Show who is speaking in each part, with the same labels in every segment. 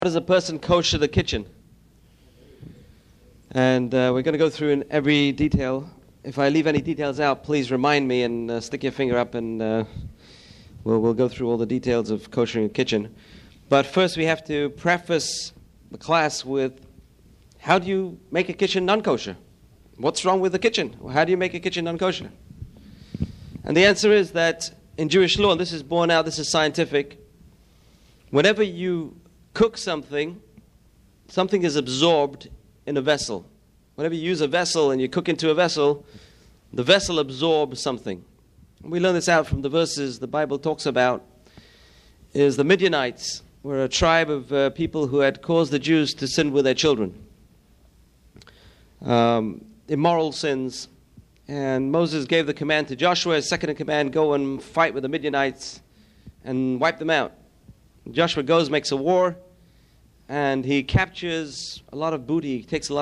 Speaker 1: How does a person kosher the kitchen? And we're going to go through in every detail. If I leave any details out, please remind me and stick your finger up, and we'll go through all the details of koshering a kitchen. But first we have to preface the class with, how do you make a kitchen non-kosher? What's wrong with the kitchen? How do you make a kitchen non-kosher? And the answer is that in Jewish law, and this is borne out, this is scientific, whenever you cook something, something is absorbed in a vessel. Whenever you use a vessel and you cook into a vessel, the vessel absorbs something. We learn this out from the verses the Bible talks about. Is the Midianites were a tribe of people who had caused the Jews to sin with their children. Immoral sins. And Moses gave the command to Joshua, his second in command, go and fight with the Midianites and wipe them out. Joshua goes, makes a war, and he captures a lot of booty. He takes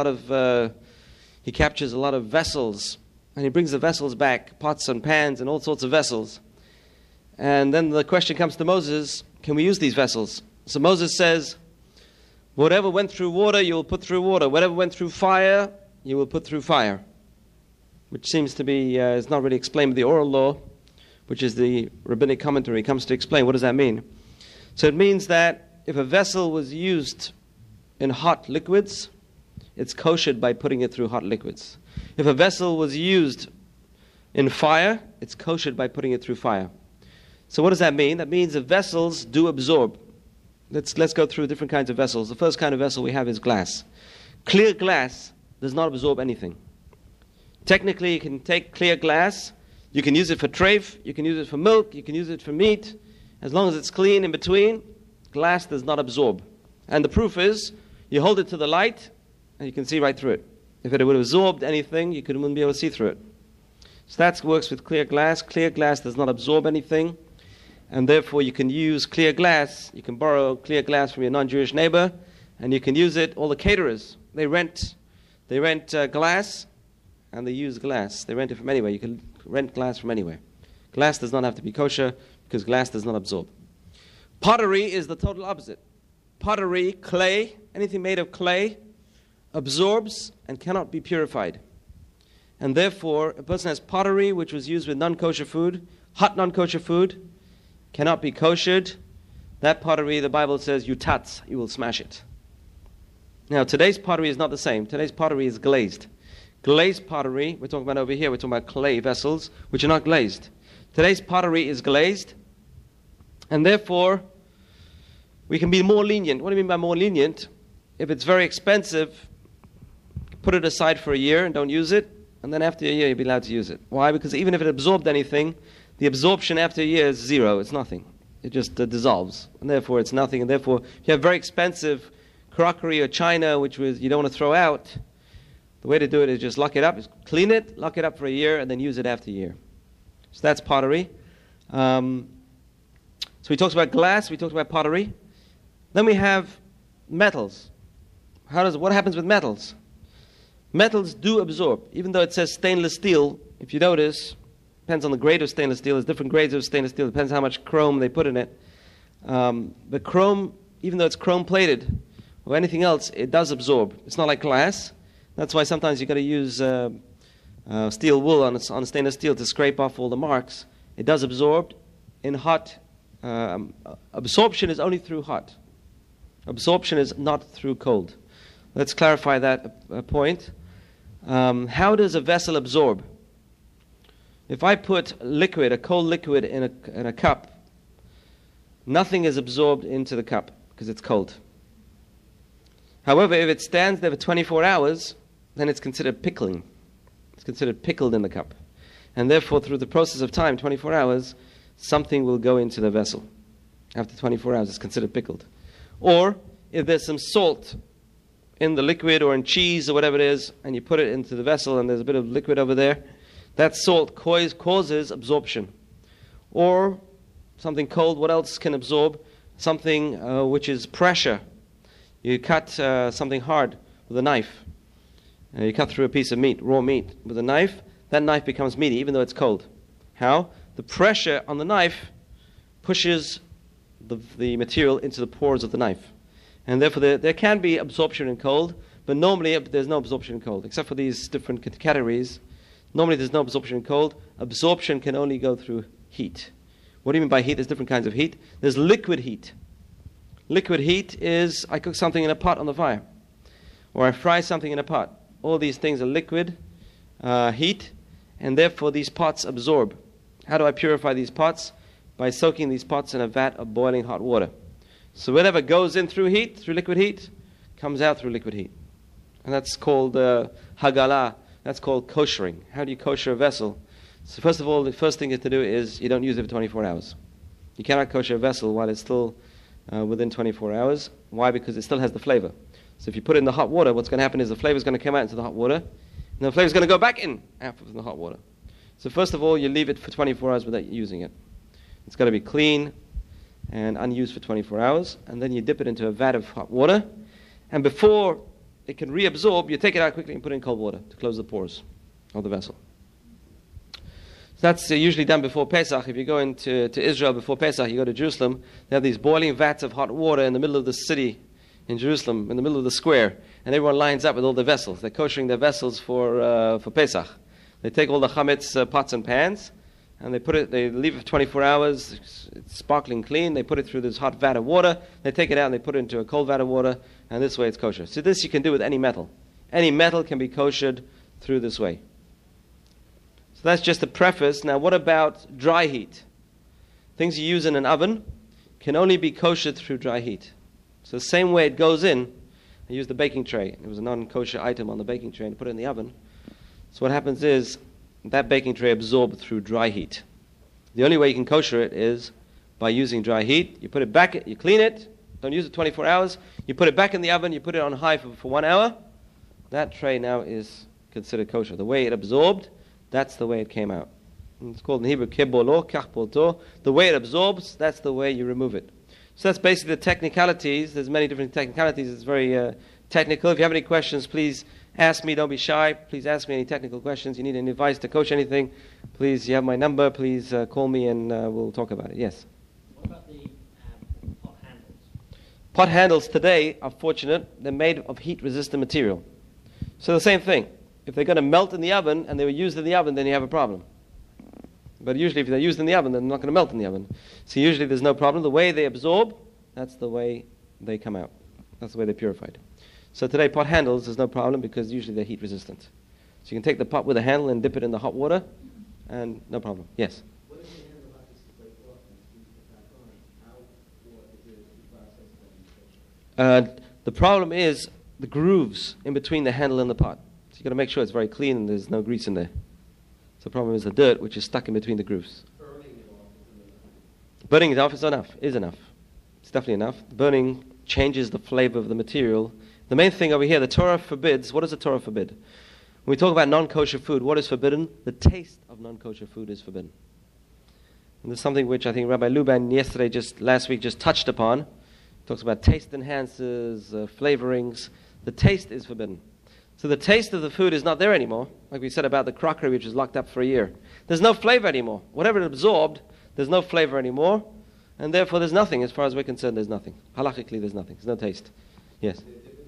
Speaker 1: he captures a lot of vessels, and he brings the vessels back, pots and pans and all sorts of vessels. And then the question comes to Moses, can we use these vessels? So Moses says, whatever went through water, you will put through water. Whatever went through fire, you will put through fire. Which seems to be, is not really explained with the oral law, which is the rabbinic commentary, comes to explain what does that mean. So it means that if a vessel was used in hot liquids, it's koshered by putting it through hot liquids. If a vessel was used in fire, it's koshered by putting it through fire. So what does that mean? That means the vessels do absorb. Let's go through different kinds of vessels. The first kind of vessel we have is glass. Clear glass does not absorb anything. Technically, you can take clear glass, you can use it for treif, you can use it for milk, you can use it for meat. As long as it's clean in between, glass does not absorb. And the proof is, you hold it to the light, and you can see right through it. If it would have absorbed anything, you wouldn't be able to see through it. So that works with clear glass. Clear glass does not absorb anything, and therefore you can use clear glass. You can borrow clear glass from your non-Jewish neighbor, and you can use it. All the caterers, they rent glass, and they use glass. They rent it from anywhere. You can rent glass from anywhere. Glass does not have to be kosher, because glass does not absorb. Pottery is the total opposite. Pottery, clay, anything made of clay, absorbs and cannot be purified. And therefore, a person has pottery, which was used with non-kosher food, hot non-kosher food, cannot be koshered. That pottery, the Bible says, you will smash it. Now, today's pottery is not the same. Today's pottery is glazed. Glazed pottery, we're talking about over here, we're talking about clay vessels, which are not glazed. Today's pottery is glazed, and therefore, we can be more lenient. What do you mean by more lenient? If it's very expensive, put it aside for a year and don't use it, and then after a year, you'll be allowed to use it. Why? Because even if it absorbed anything, the absorption after a year is zero. It's nothing. It just dissolves, and therefore it's nothing. And therefore, if you have very expensive crockery or china, which you don't want to throw out, the way to do it is just lock it up, just clean it, lock it up for a year, and then use it after a year. So that's pottery. So we talked about glass, we talked about pottery. Then we have metals. What happens with metals? Metals do absorb. Even though it says stainless steel, if you notice, depends on the grade of stainless steel. There's different grades of stainless steel. Depends how much chrome they put in it. The chrome, even though it's chrome plated or anything else, it does absorb. It's not like glass. That's why sometimes you've got to use steel wool on stainless steel to scrape off all the marks. It does absorb. In hot, absorption is only through hot. Absorption is not through cold. Let's clarify that point. How does a vessel absorb? If I put a cold liquid in a cup, nothing is absorbed into the cup because it's cold. However, if it stands there for 24 hours, then it's considered pickling. It's considered pickled in the cup. And therefore, through the process of time, 24 hours, something will go into the vessel. After 24 hours, it's considered pickled. Or, if there's some salt in the liquid or in cheese or whatever it is, and you put it into the vessel and there's a bit of liquid over there, that salt causes absorption. Or, something cold, what else can absorb? Something which is pressure. You cut something hard with a knife. You cut through a piece of meat, raw meat, with a knife. That knife becomes meaty, even though it's cold. How? The pressure on the knife pushes the material into the pores of the knife. And therefore there can be absorption in cold, but normally there's no absorption in cold, except for these different categories. Normally there's no absorption in cold. Absorption can only go through heat. What do you mean by heat? There's different kinds of heat. There's liquid heat. Liquid heat is I cook something in a pot on the fire, or I fry something in a pot. All these things are liquid heat, and therefore these pots absorb. How do I purify these pots? By soaking these pots in a vat of boiling hot water. So whatever goes in through heat, through liquid heat, comes out through liquid heat. And that's called hagalah. That's called koshering. How do you kosher a vessel? So first of all, the first thing you have to do is you don't use it for 24 hours. You cannot kosher a vessel while it's still within 24 hours. Why? Because it still has the flavor. So if you put it in the hot water, what's going to happen is the flavor is going to come out into the hot water, and the flavor is going to go back in after the hot water. So first of all, you leave it for 24 hours without using it. It's got to be clean and unused for 24 hours, and then you dip it into a vat of hot water, and before it can reabsorb, you take it out quickly and put it in cold water to close the pores of the vessel. So that's usually done before Pesach. If you go into Israel before Pesach, you go to Jerusalem, they have these boiling vats of hot water in the middle of the city in Jerusalem, in the middle of the square, and everyone lines up with all their vessels. They're koshering their vessels for Pesach. They take all the chametz pots and pans, and they leave it for 24 hours. It's sparkling clean. They put it through this hot vat of water. They take it out and they put it into a cold vat of water, and this way it's kosher. So this you can do with any metal. Any metal can be koshered through this way. So that's just a preface. Now what about dry heat? Things you use in an oven can only be koshered through dry heat. So the same way it goes in, I used the baking tray. It was a non-kosher item on the baking tray and put it in the oven. So what happens is that baking tray absorbed through dry heat. The only way you can kosher it is by using dry heat. You put it back, you clean it, don't use it 24 hours, you put it back in the oven, you put it on high for 1 hour. That tray now is considered kosher. The way it absorbed, that's the way it came out. And it's called in Hebrew kebolo, kachbolto. The way it absorbs, that's the way you remove it. So that's basically the technicalities. There's many different technicalities. It's very technical. If you have any questions, please ask me. Don't be shy. Please ask me any technical questions. You need any advice to coach anything, please, you have my number. Please call me and we'll talk about it. Yes?
Speaker 2: What about the pot handles?
Speaker 1: Pot handles today are fortunate. They're made of heat-resistant material. So the same thing. If they're going to melt in the oven and they were used in the oven, then you have a problem. But usually if they're used in the oven, then they're not going to melt in the oven. So usually there's no problem. The way they absorb, that's the way they come out. That's the way they're purified. So today pot handles, there's no problem because usually they're heat resistant. So you can take the pot with a handle and dip it in the hot water and no problem. Yes?
Speaker 2: What if the handle happens to break off and you put it back on? How or is there a process that you
Speaker 1: The problem is the grooves in between the handle and the pot. So you've got to make sure it's very clean and there's no grease in there. So the problem is the dirt which is stuck in between the grooves. Burning it off is enough. It's definitely enough. Burning changes the flavor of the material. The main thing over here, the Torah forbids. What does the Torah forbid? When we talk about non-kosher food, what is forbidden? The taste of non-kosher food is forbidden. And there's something which I think Rabbi Luban last week just touched upon. He talks about taste enhancers, flavorings. The taste is forbidden. So the taste of the food is not there anymore. Like we said about the crockery which was locked up for a year. There's no flavor anymore. Whatever it absorbed, there's no flavor anymore. And therefore there's nothing. As far as we're concerned, there's nothing. Halachically, there's nothing. There's no taste. Yes?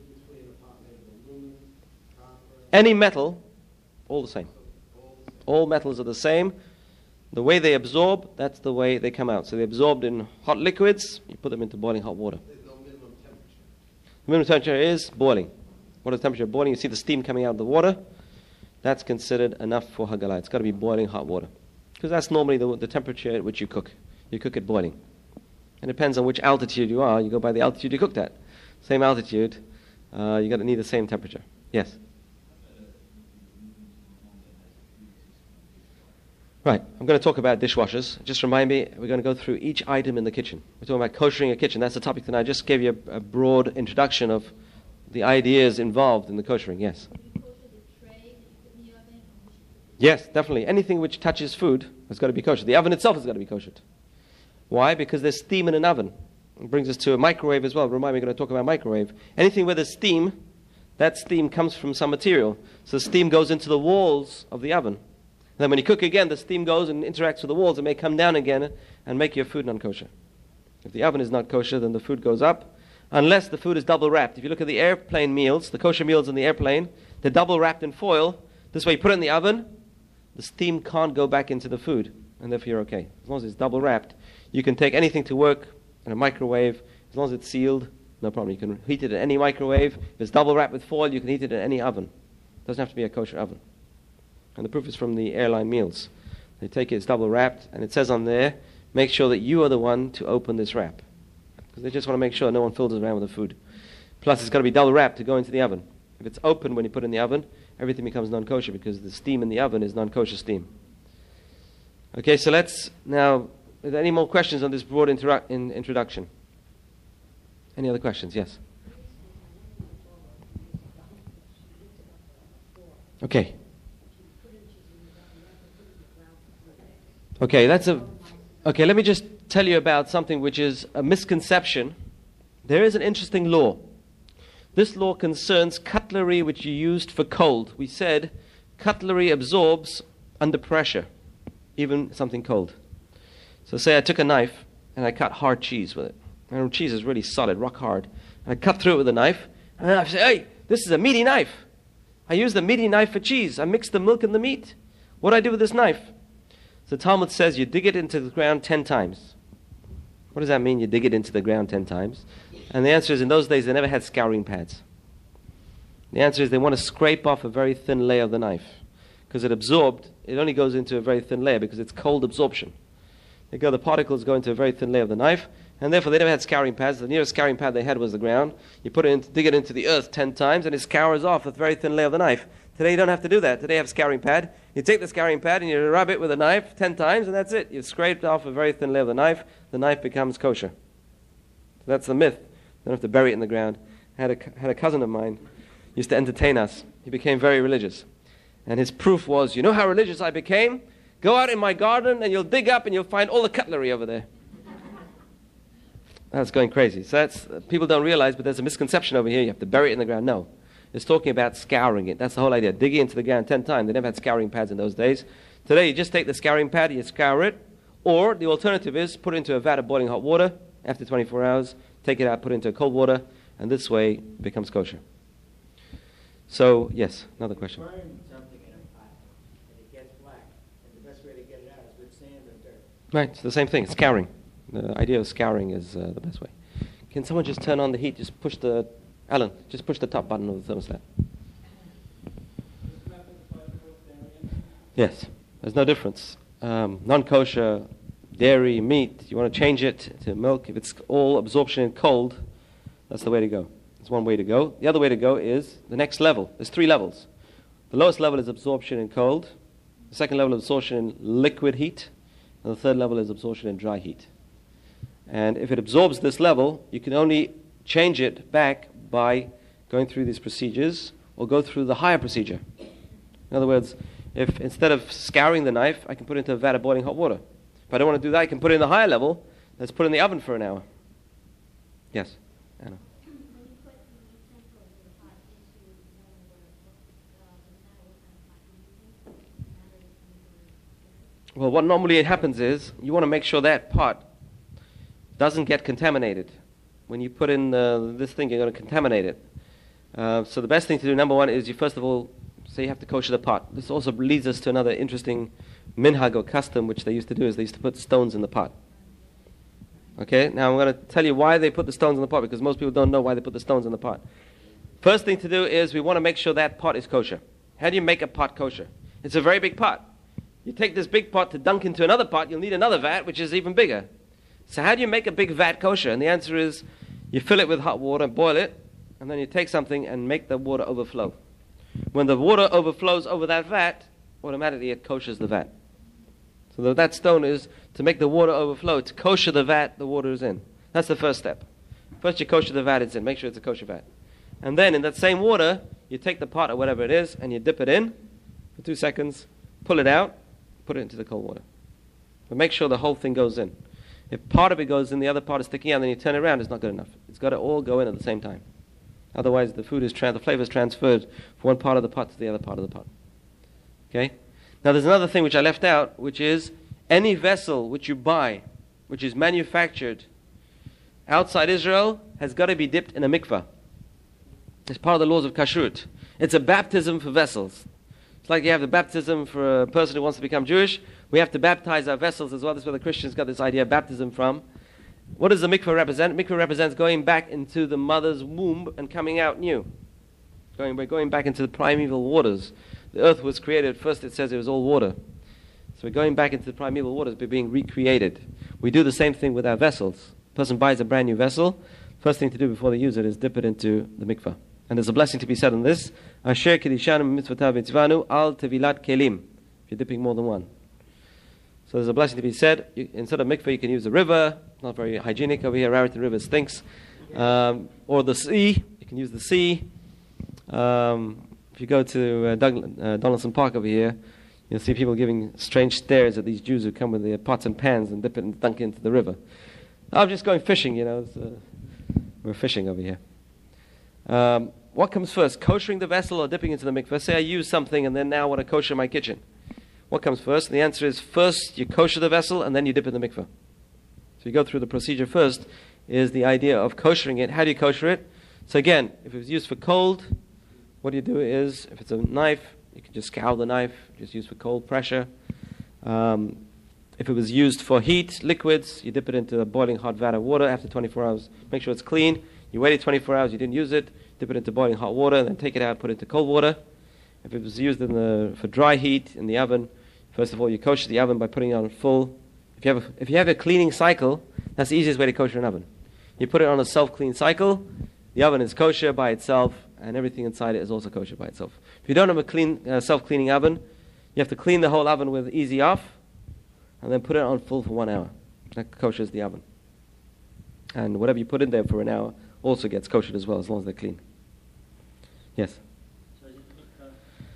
Speaker 1: Any metal, all the same. All metals are the same. The way they absorb, that's the way they come out. So they absorbed in hot liquids, you put them into boiling hot water.
Speaker 3: There's no minimum temperature.
Speaker 1: The minimum temperature is boiling. What is the temperature of boiling? You see the steam coming out of the water. That's considered enough for hagalah. It's got to be boiling hot water. Because that's normally the temperature at which you cook. You cook it boiling. It depends on which altitude you are. You go by the altitude you cooked at. Same altitude, you got to need the same temperature. Yes? Right, I'm going to talk about dishwashers. Just remind me, we're going to go through each item in the kitchen. We're talking about koshering a kitchen. That's the topic tonight. I just gave you a broad introduction of the ideas involved in the koshering. Yes? Yes, definitely. Anything which touches food has got to be kosher. The oven itself has got to be kosher. Why? Because there's steam in an oven. It brings us to a microwave as well. Remind me, we're going to talk about microwave. Anything where there's steam, that steam comes from some material. So the steam goes into the walls of the oven. And then when you cook again, the steam goes and interacts with the walls. It may come down again and make your food non-kosher. If the oven is not kosher, then the food goes up unless the food is double wrapped. If you look at the airplane meals, the kosher meals in the airplane, they're double wrapped in foil. This way you put it in the oven, the steam can't go back into the food, and therefore you're okay. As long as it's double wrapped, you can take anything to work in a microwave. As long as it's sealed, no problem. You can heat it in any microwave. If it's double wrapped with foil, you can heat it in any oven. It doesn't have to be a kosher oven. And the proof is from the airline meals. They take it, it's double wrapped, and it says on there, make sure that you are the one to open this wrap. Because they just want to make sure no one fiddles around with the food. Plus, it's got to be double wrapped to go into the oven. If it's open when you put it in the oven, everything becomes non-kosher because the steam in the oven is non-kosher steam. Okay, so let's now, are there any more questions on this broad introduction? Any other questions? Yes. Okay. Okay, let me just tell you about something which is a misconception. There is an interesting law. This law concerns cutlery which you used for cold. We said cutlery absorbs under pressure, even something cold. So say I took a knife and I cut hard cheese with it. And cheese is really solid, rock hard. And I cut through it with a knife, and I say, hey, this is a meaty knife. I used a meaty knife for cheese. I mixed the milk and the meat. What do I do with this knife? So Talmud says you dig it into the ground 10 times. What does that mean, you dig it into the ground 10 times? And the answer is, in those days, they never had scouring pads. The answer is they want to scrape off a very thin layer of the knife. Because it only goes into a very thin layer because it's cold absorption. The particles go into a very thin layer of the knife, and therefore they never had scouring pads. The nearest scouring pad they had was the ground. You dig it into the earth 10 times, and it scours off a very thin layer of the knife. Today you don't have to do that. Today you have a scouring pad. You take the scouring pad and you rub it with a knife 10 times, and that's it. You've scraped off a very thin layer of the knife. The knife becomes kosher. So that's the myth. You don't have to bury it in the ground. I had a cousin of mine used to entertain us. He became very religious. And his proof was, you know how religious I became? Go out in my garden and you'll dig up and you'll find all the cutlery over there. That's going crazy. So people don't realize, but there's a misconception over here. You have to bury it in the ground. No. It's talking about scouring it. That's the whole idea. Digging into the ground 10 times. They never had scouring pads in those days. Today, you just take the scouring pad, you scour it, or the alternative is put it into a vat of boiling hot water after 24 hours, take it out, put it into cold water, and this way it becomes kosher. So, yes, another question.
Speaker 2: Burn something in a pot and it gets black, and the best way to get it out is with sand or dirt.
Speaker 1: Right, it's the same thing. It's scouring. The idea of scouring is the best way. Can someone just turn on the heat? Just push the top button of the thermostat. Yes, there's no difference. Non-kosher, dairy, meat, you want to change it to milk. If it's all absorption in cold, that's the way to go. That's one way to go. The other way to go is the next level. There's 3 levels. The lowest level is absorption in cold. The second level is absorption in liquid heat. And the third level is absorption in dry heat. And if it absorbs this level, you can only change it back by going through these procedures or go through the higher procedure. In other words, if instead of scouring the knife, I can put it into a vat of boiling hot water. If I don't want to do that, I can put it in the higher level. Let's put it in the oven for an hour. Yes, Anna. Well, what normally happens is you want to make sure that pot doesn't get contaminated. When you put in this thing, you're going to contaminate it. So the best thing to do, number one, is you first of all say you have to kosher the pot. This also leads us to another interesting minhag or custom which they used to do, is they used to put stones in the pot. Okay, now I'm going to tell you why they put the stones in the pot, because most people don't know why they put the stones in the pot. First thing to do is we want to make sure that pot is kosher. How do you make a pot kosher? It's a very big pot. You take this big pot to dunk into another pot, you'll need another vat, which is even bigger. So how do you make a big vat kosher? And the answer is you fill it with hot water, boil it, and then you take something and make the water overflow. When the water overflows over that vat, automatically it koshers the vat. So that stone is to make the water overflow. To kosher the vat, the water is in. That's the first step. First you kosher the vat, it's in. Make sure it's a kosher vat. And then in that same water, you take the pot or whatever it is, and you dip it in for 2 seconds, pull it out, put it into the cold water. But make sure the whole thing goes in. If part of it goes in, the other part is sticking out, and then you turn it around, it's not good enough. It's got to all go in at the same time. Otherwise, the flavor is transferred from one part of the pot to the other part of the pot. Okay? Now, there's another thing which I left out, which is any vessel which you buy, which is manufactured outside Israel, has got to be dipped in a mikveh. It's part of the laws of kashrut. It's a baptism for vessels. It's like you have the baptism for a person who wants to become Jewish. We have to baptize our vessels as well. That's where the Christians got this idea of baptism from. What does the mikveh represent? Mikveh represents going back into the mother's womb and coming out new. Going back into the primeval waters. The earth was created. First it says it was all water. So we're going back into the primeval waters, but being recreated. We do the same thing with our vessels. A person buys a brand new vessel. First thing to do before they use it is dip it into the mikveh. And there's a blessing to be said on this. Asher kedishanu mitzvotav mitzvanu al tevilat kelim. If you're dipping more than one. So there's a blessing to be said. Instead of mikveh, you can use the river. Not very hygienic over here. Raritan River stinks. Or the sea. You can use the sea. If you go to Donaldson Park over here, you'll see people giving strange stares at these Jews who come with their pots and pans and dip it and dunk it into the river. I'm just going fishing, we're fishing over here. What comes first, koshering the vessel or dipping into the mikveh? Say I use something and then now I want to kosher my kitchen. What comes first? And the answer is first you kosher the vessel and then you dip in the mikveh. So you go through the procedure first, is the idea of koshering it. How do you kosher it? So again, if it was used for cold, what you do is, if it's a knife, you can just scour the knife, just use for cold pressure. If it was used for heat, liquids, you dip it into a boiling hot vat of water after 24 hours. Make sure it's clean. You waited 24 hours, you didn't use it, dip it into boiling hot water, then take it out, put it into cold water. If it was used for dry heat in the oven, first of all, you kosher the oven by putting it on full. If you have a cleaning cycle, that's the easiest way to kosher an oven. You put it on a self-clean cycle, the oven is kosher by itself, and everything inside it is also kosher by itself. If you don't have a clean, self-cleaning oven, you have to clean the whole oven with easy off, and then put it on full for 1 hour. That koshers the oven. And whatever you put in there for an hour also gets koshered as well, as long as they're clean. Yes?
Speaker 2: So is it mikveh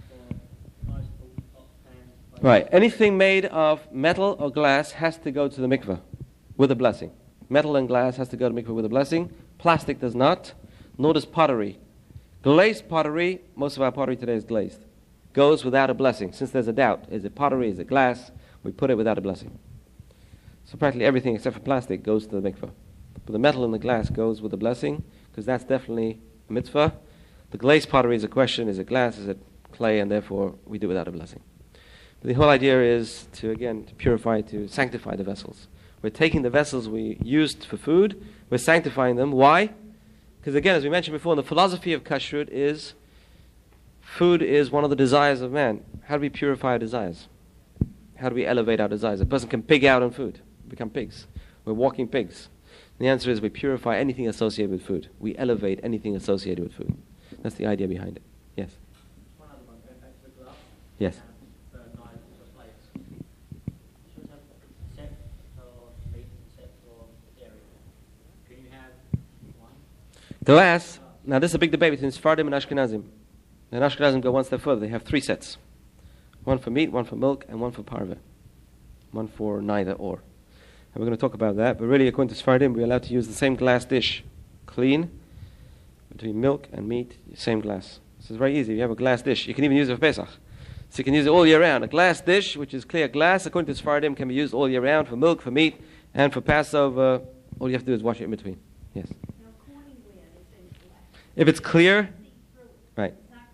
Speaker 2: for nice pot pans?
Speaker 1: Right. Anything made of metal or glass has to go to the mikveh with a blessing. Metal and glass has to go to mikveh with a blessing. Plastic does not, nor does pottery. Glazed pottery, most of our pottery today is glazed, goes without a blessing. Since there's a doubt, is it pottery, is it glass? We put it without a blessing. So practically everything except for plastic goes to the mikveh. But the metal and the glass goes with a blessing, because that's definitely a mitzvah. The glazed pottery is a question, is it glass, is it clay, and therefore we do it without a blessing. But the whole idea is to purify, to sanctify the vessels. We're taking the vessels we used for food, we're sanctifying them. Why? Because again, as we mentioned before, the philosophy of kashrut is food is one of the desires of man. How do we purify our desires? How do we elevate our desires? A person can pig out on food, become pigs. We're walking pigs. And the answer is we purify anything associated with food. We elevate anything associated with food. That's the idea behind it. Yes?
Speaker 2: One other one, going back to the glass.
Speaker 1: Yes.
Speaker 2: And knives or plates. Should we have a set or meat and set or dairy? Can you have one?
Speaker 1: Glass. Now this is a big debate between Sephardim and Ashkenazim. And Ashkenazim go one step further. They have 3 sets. One for meat, one for milk, and one for parve. One for neither or. And we're going to talk about that. But really, according to Sephardim, we're allowed to use the same glass dish. Clean. Between milk and meat, same glass. So it's very easy. You have a glass dish. You can even use it for Pesach. So you can use it all year round. A glass dish, which is clear glass, according to Sephardim, can be used all year round for milk, for meat, and for Passover. All you have to do is wash it in between. Yes.
Speaker 3: Now, Corningware is in glass.
Speaker 1: If it's clear,
Speaker 3: See-through.
Speaker 1: right.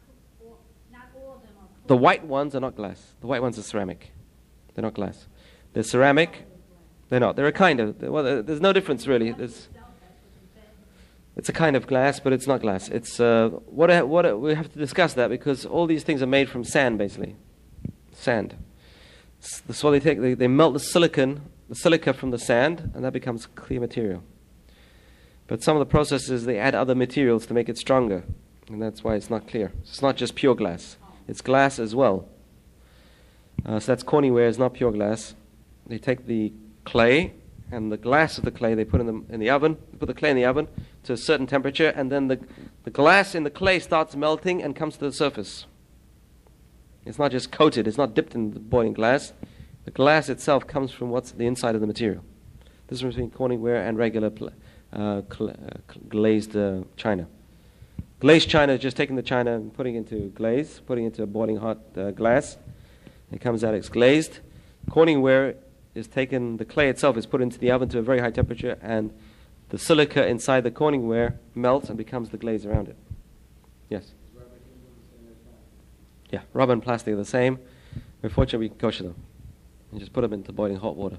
Speaker 3: Not all of them are
Speaker 1: The white ones are not glass. The white ones are ceramic. They're not glass. They're ceramic. They're not. They're a kind of. Well, there's no difference really. It's a kind of glass, but it's not glass. It's what we have to discuss that because all these things are made from sand, basically. Sand. So they melt the silica from the sand, and that becomes clear material. But some of the processes they add other materials to make it stronger, and that's why it's not clear. So it's not just pure glass; it's glass as well. So that's Corningware. It's not pure glass. They take the clay and the glass of the clay. They put in the oven. They put the clay in the oven to a certain temperature, and then the glass in the clay starts melting and comes to the surface. It's not just coated. It's not dipped in the boiling glass. The glass itself comes from what's the inside of the material. This is between Corningware and regular glazed china. Glazed china is just taking the china and putting it into glaze, putting it into a boiling hot glass. It comes out, it's glazed. Corningware is taken, the clay itself is put into the oven to a very high temperature and the silica inside the corningware melts and becomes the glaze around it. Yes? Yeah, rubber and plastic are the same. We're fortunate we can kosher them. And just put them into boiling hot water.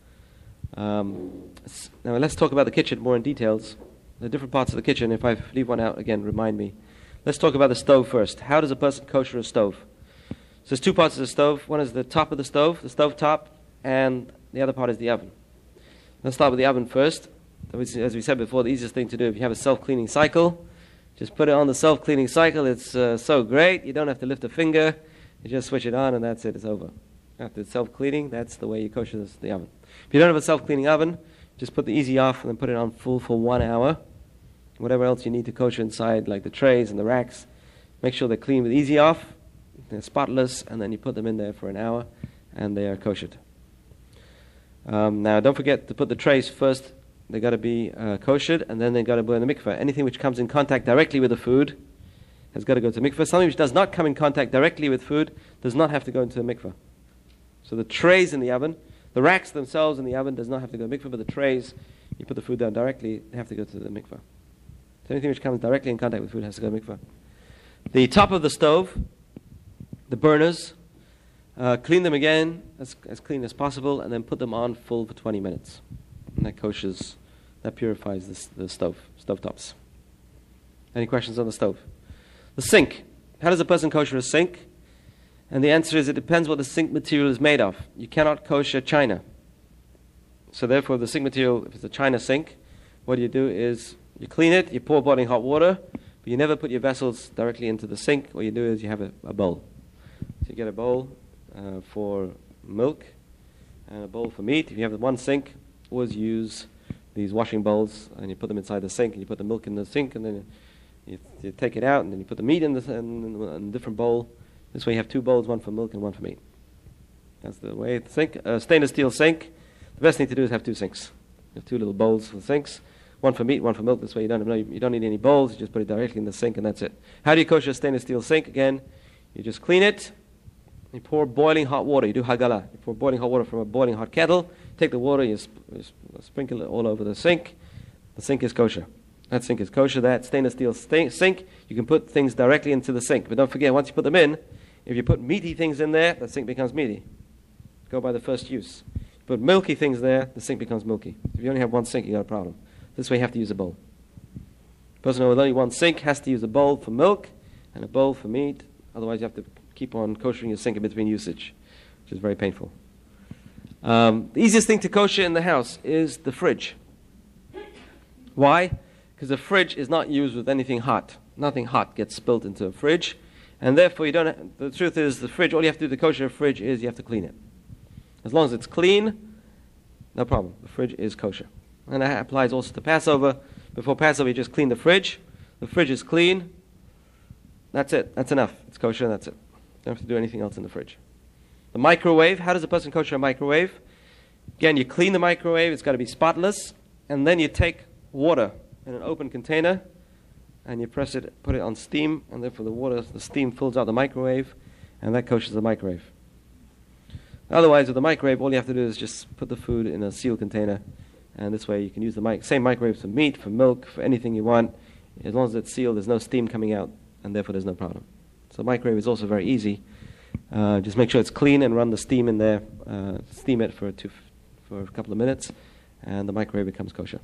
Speaker 1: Now let's talk about the kitchen more in details. The different parts of the kitchen. If I leave one out, again, remind me. Let's talk about the stove first. How does a person kosher a stove? So there's two parts of the stove. One is the top of the stove top, and the other part is the oven. Let's start with the oven first. As we said before, the easiest thing to do, if you have a self-cleaning cycle, just put it on the self-cleaning cycle. It's so great. You don't have to lift a finger. You just switch it on, and that's it. It's over. After it's self-cleaning, that's the way you kosher the oven. If you don't have a self-cleaning oven, just put the easy off and then put it on full for 1 hour. Whatever else you need to kosher inside, like the trays and the racks, make sure they're clean with easy off. They're spotless, and then you put them in there for an hour, and they are koshered. Now, don't forget to put the trays first. They've got to be koshered, and then they've got to go in the mikveh. Anything which comes in contact directly with the food has got to go to the mikveh. Something which does not come in contact directly with food does not have to go into the mikveh. So the trays in the oven, the racks themselves in the oven does not have to go to the mikveh, but the trays, you put the food down directly, they have to go to the mikveh. So anything which comes directly in contact with food has to go to the mikveh. The top of the stove, the burners, clean them again as clean as possible, and then put them on full for 20 minutes. And that koshers, that purifies the stovetops. Any questions on the stove? The sink. How does a person kosher a sink? And the answer is it depends what the sink material is made of. You cannot kosher china. So therefore, the sink material, if it's a china sink, what you do is you clean it, you pour boiling hot water, but you never put your vessels directly into the sink. What you do is you have a bowl. So you get a bowl for milk and a bowl for meat. If you have one sink, always use these washing bowls, and you put them inside the sink, and you put the milk in the sink, and then you take it out, and then you put the meat in a different bowl. This way you have two bowls, one for milk and one for meat. That's the way the sink. Stainless steel sink. The best thing to do is have two sinks. You have two little bowls for the sinks, one for meat, one for milk. This way you don't need any bowls. You just put it directly in the sink, and that's it. How do you kosher a stainless steel sink? Again, you just clean it. You pour boiling hot water. You do hagala. You pour boiling hot water from a boiling hot kettle. Take the water, you sprinkle it all over the sink. The sink is kosher. That sink is kosher. That stainless steel sink, you can put things directly into the sink. But don't forget, once you put them in, if you put meaty things in there, the sink becomes meaty. Go by the first use. You put milky things there, the sink becomes milky. If you only have one sink, you got a problem. This way you have to use a bowl. The person with only one sink has to use a bowl for milk and a bowl for meat. Otherwise, you have to keep on koshering your sink in between usage, which is very painful. The easiest thing to kosher in the house is the fridge. Why? Because the fridge is not used with anything hot. Nothing hot gets spilled into a fridge. And therefore, the truth is, the fridge, all you have to do to kosher a fridge is you have to clean it. As long as it's clean, no problem. The fridge is kosher. And that applies also to Passover. Before Passover, you just clean the fridge. The fridge is clean. That's it. That's enough. It's kosher and that's it. You don't have to do anything else in the fridge. The microwave, how does a person kosher a microwave? Again, you clean the microwave. It's got to be spotless. And then you take water in an open container and you press it, put it on steam, and therefore the steam fills out the microwave, and that koshers the microwave. Otherwise, with the microwave, all you have to do is just put the food in a sealed container, and this way you can use the same microwave for meat, for milk, for anything you want. As long as it's sealed, there's no steam coming out, and therefore there's no problem. So the microwave is also very easy. Just make sure it's clean and run the steam in there, steam it for a couple of minutes, and the microwave becomes kosher.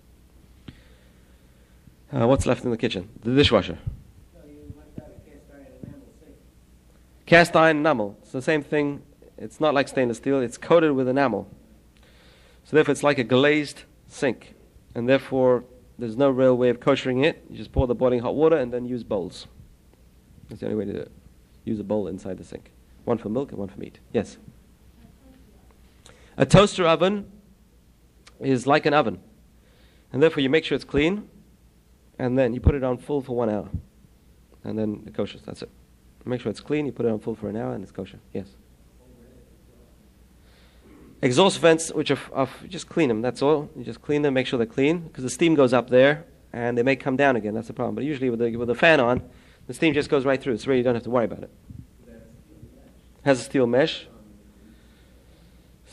Speaker 1: What's left in the kitchen? The dishwasher.
Speaker 2: So you went out a cast iron enamel sink.
Speaker 1: Cast iron enamel. It's the same thing. It's not like stainless steel. It's coated with enamel. So therefore it's like a glazed sink. And therefore there's no real way of koshering it. You just pour the boiling hot water and then use bowls. That's the only way to do it. Use a bowl inside the sink. One for milk and one for meat. Yes? A toaster oven is like an oven. And therefore you make sure it's clean. And then you put it on full for 1 hour. And then it koshers. That's it. Make sure it's clean. You put it on full for an hour and it's kosher. Yes? Exhaust vents, which are just clean them. That's all. You just clean them, make sure they're clean. Because the steam goes up there and they may come down again. That's the problem. But usually with the fan on, the steam just goes right through. So really you don't have to worry about it. Has a steel mesh.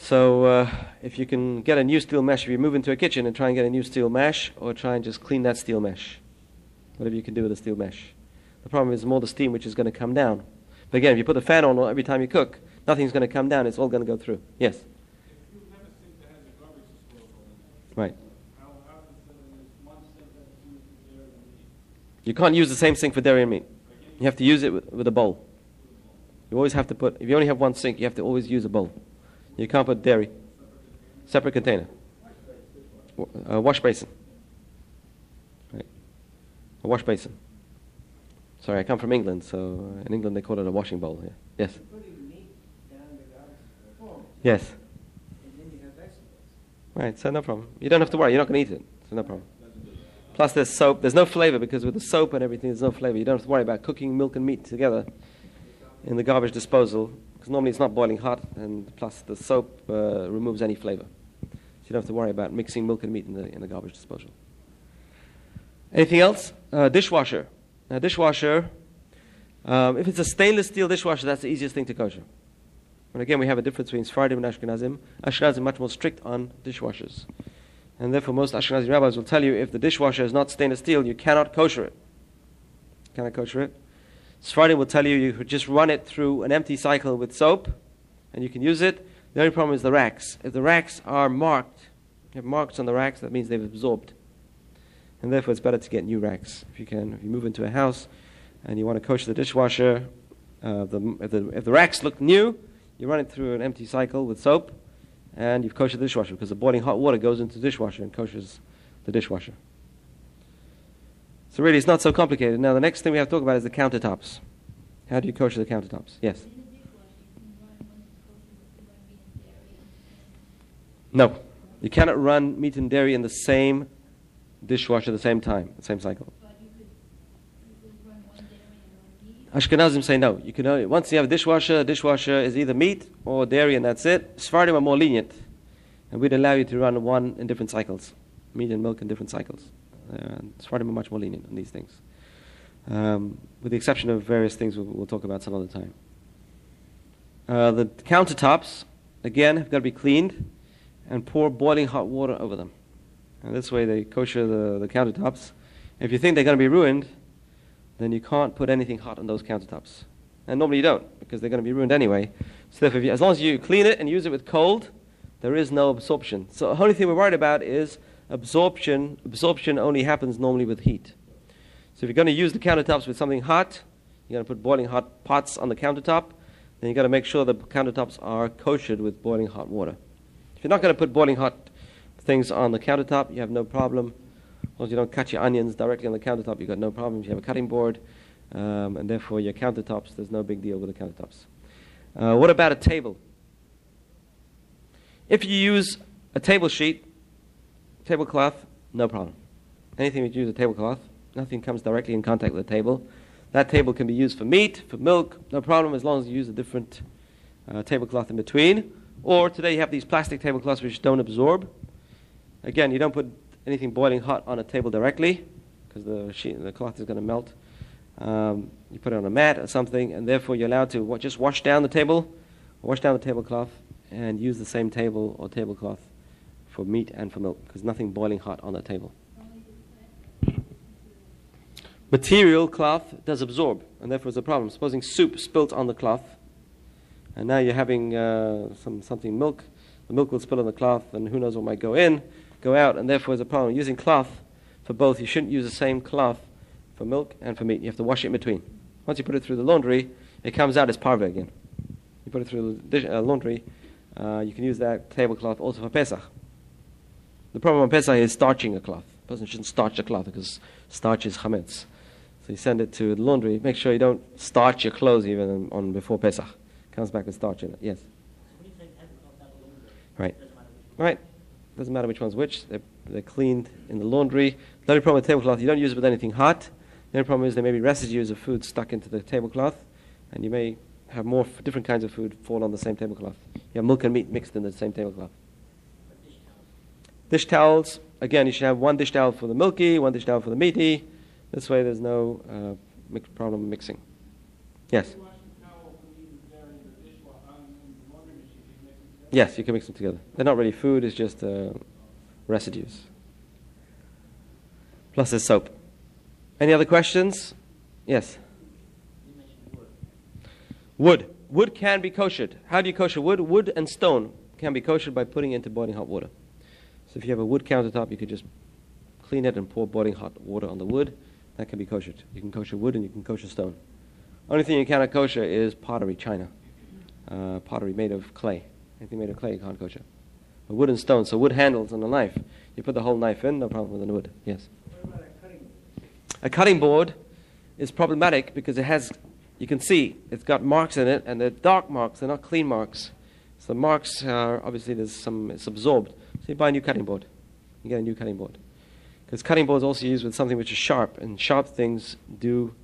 Speaker 1: So if you can get a new steel mesh, if you move into a kitchen and try and get a new steel mesh, or try and just clean that steel mesh, whatever you can do with a steel mesh. The problem is more the steam which is going to come down. But again, if you put the fan on every time you cook, nothing's going to come down. It's all going to go through. Yes?
Speaker 4: If you have a sink that has a garbage disposal in it,
Speaker 1: Right.
Speaker 4: how does one sink that is used for dairy and meat?
Speaker 1: You can't use the same sink for dairy and meat. You have to use it with a bowl. You always have to put, if you only have one sink, you have to always use a bowl. You can't put dairy. Separate container. A wash basin. Right. A wash basin. Sorry, I come from England, so in England they call it a washing bowl. Yeah. Yes.
Speaker 5: Putting meat down the garbage form,
Speaker 1: Yes.
Speaker 5: and then you have vegetables.
Speaker 1: Right, so no problem. You don't have to worry. You're not going to eat it, so no problem. Plus there's soap. There's no flavor because with the soap and everything, there's no flavor. You don't have to worry about cooking milk and meat together in the garbage disposal because normally it's not boiling hot, and plus the soap removes any flavor. So you don't have to worry about mixing milk and meat in the garbage disposal. Anything else? Dishwasher. Now, dishwasher, if it's a stainless steel dishwasher, that's the easiest thing to kosher. And again, we have a difference between Sephardim and Ashkenazim. Ashkenazim are much more strict on dishwashers. And therefore, most Ashkenazi rabbis will tell you if the dishwasher is not stainless steel, you cannot kosher it. Cannot kosher it. Sephardim will tell you you could just run it through an empty cycle with soap, and you can use it. The only problem is the racks. If the racks are marked, you have marks on the racks, that means they've absorbed. And therefore, it's better to get new racks if you can. If you move into a house and you want to kosher the dishwasher, if the racks look new, you run it through an empty cycle with soap, and you've koshered the dishwasher because the boiling hot water goes into the dishwasher and koshers the dishwasher. So really, it's not so complicated. Now, the next thing we have to talk about is the countertops. How do you kosher the countertops? Yes? No. You cannot run meat and dairy in the same dishwasher at the same time, the same cycle. Ashkenazim say no. You can only, once you have a dishwasher is either meat or dairy, and that's it. Sephardim are more lenient, and we'd allow you to run one in different cycles, meat and milk in different cycles. Sephardim are much more lenient on these things, with the exception of various things we'll talk about some other time. The countertops, again, have got to be cleaned and pour boiling hot water over them. And this way they kosher the countertops. If you think they're going to be ruined, then you can't put anything hot on those countertops. And normally you don't, because they're going to be ruined anyway. So if as long as you clean it and use it with cold, there is no absorption. So the only thing we're worried about is absorption. Absorption only happens normally with heat. So if you're going to use the countertops with something hot, you're going to put boiling hot pots on the countertop, then you've got to make sure the countertops are koshered with boiling hot water. If you're not going to put boiling hot things on the countertop, you have no problem. As long as you don't cut your onions directly on the countertop, you've got no problem. You have a cutting board, and therefore your countertops, there's no big deal with the countertops. What about a table? If you use a table sheet, tablecloth, no problem. Anything that you use a tablecloth, nothing comes directly in contact with the table. That table can be used for meat, for milk, no problem, as long as you use a different tablecloth in between. Or today you have these plastic tablecloths which don't absorb. Again, you don't put anything boiling hot on a table directly because the cloth is going to melt. You put it on a mat or something, and therefore you're allowed to just wash down the table, wash down the tablecloth, and use the same table or tablecloth for meat and for milk because nothing boiling hot on the table. Material cloth does absorb, and therefore it's a problem. Supposing soup spilt on the cloth, and now you're having something milk, the milk will spill on the cloth, and who knows what might go out, and therefore there's a problem. Using cloth for both, you shouldn't use the same cloth for milk and for meat. You have to wash it in between. Once you put it through the laundry, it comes out as parve again. You put it through the laundry, you can use that tablecloth also for Pesach. The problem on Pesach is starching a cloth. A person shouldn't starch a cloth because starch is chametz. So you send it to the laundry. Make sure you don't starch your clothes even on before Pesach. It comes back with starch in it. Yes.
Speaker 2: So when you say tablecloth out of the laundry,
Speaker 1: Right.
Speaker 2: it doesn't matter which
Speaker 1: Right. Doesn't matter which one's which. They're cleaned in the laundry. The only problem with tablecloth, you don't use it with anything hot. The only problem is there may be residues of food stuck into the tablecloth, and you may have more different kinds of food fall on the same tablecloth. You have milk and meat mixed in the same tablecloth.
Speaker 2: But dish towels.
Speaker 1: Dish towels, again, you should have one dish towel for the milky, one dish towel for the meaty. This way there's no problem mixing. Yes?
Speaker 4: If you wash the towel for meat and dairy in the dishwasher, in the laundry machine, you mix it together?
Speaker 1: Yes, you can mix them together. They're not really food, it's just residues. Plus there's soap. Any other questions? Yes.
Speaker 2: You mentioned wood.
Speaker 1: Wood. Wood can be koshered. How do you kosher wood? Wood and stone can be koshered by putting it into boiling hot water. So if you have a wood countertop, you could just clean it and pour boiling hot water on the wood. That can be koshered. You can kosher wood and you can kosher stone. Only thing you cannot kosher is pottery, china. Pottery made of clay. Anything made of clay you can't kosher. But wood and stone, so wood handles on a knife. You put the whole knife in, no problem with the wood. Yes.
Speaker 5: What about a cutting board?
Speaker 1: A cutting board is problematic because it has, you can see, it's got marks in it, and they're dark marks, they're not clean marks. So the marks are, obviously it's absorbed. So you buy a new cutting board. You get a new cutting board. Because cutting boards also used with something which is sharp, and sharp things do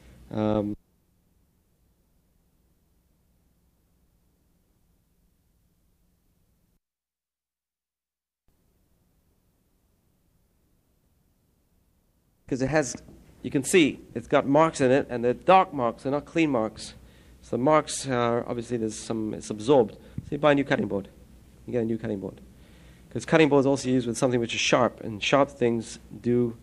Speaker 1: because it has, you can see, it's got marks in it, and they're dark marks, they're not clean marks. So the marks are, obviously it's absorbed. So you buy a new cutting board. You get a new cutting board. Because cutting boards also used with something which is sharp, and sharp things do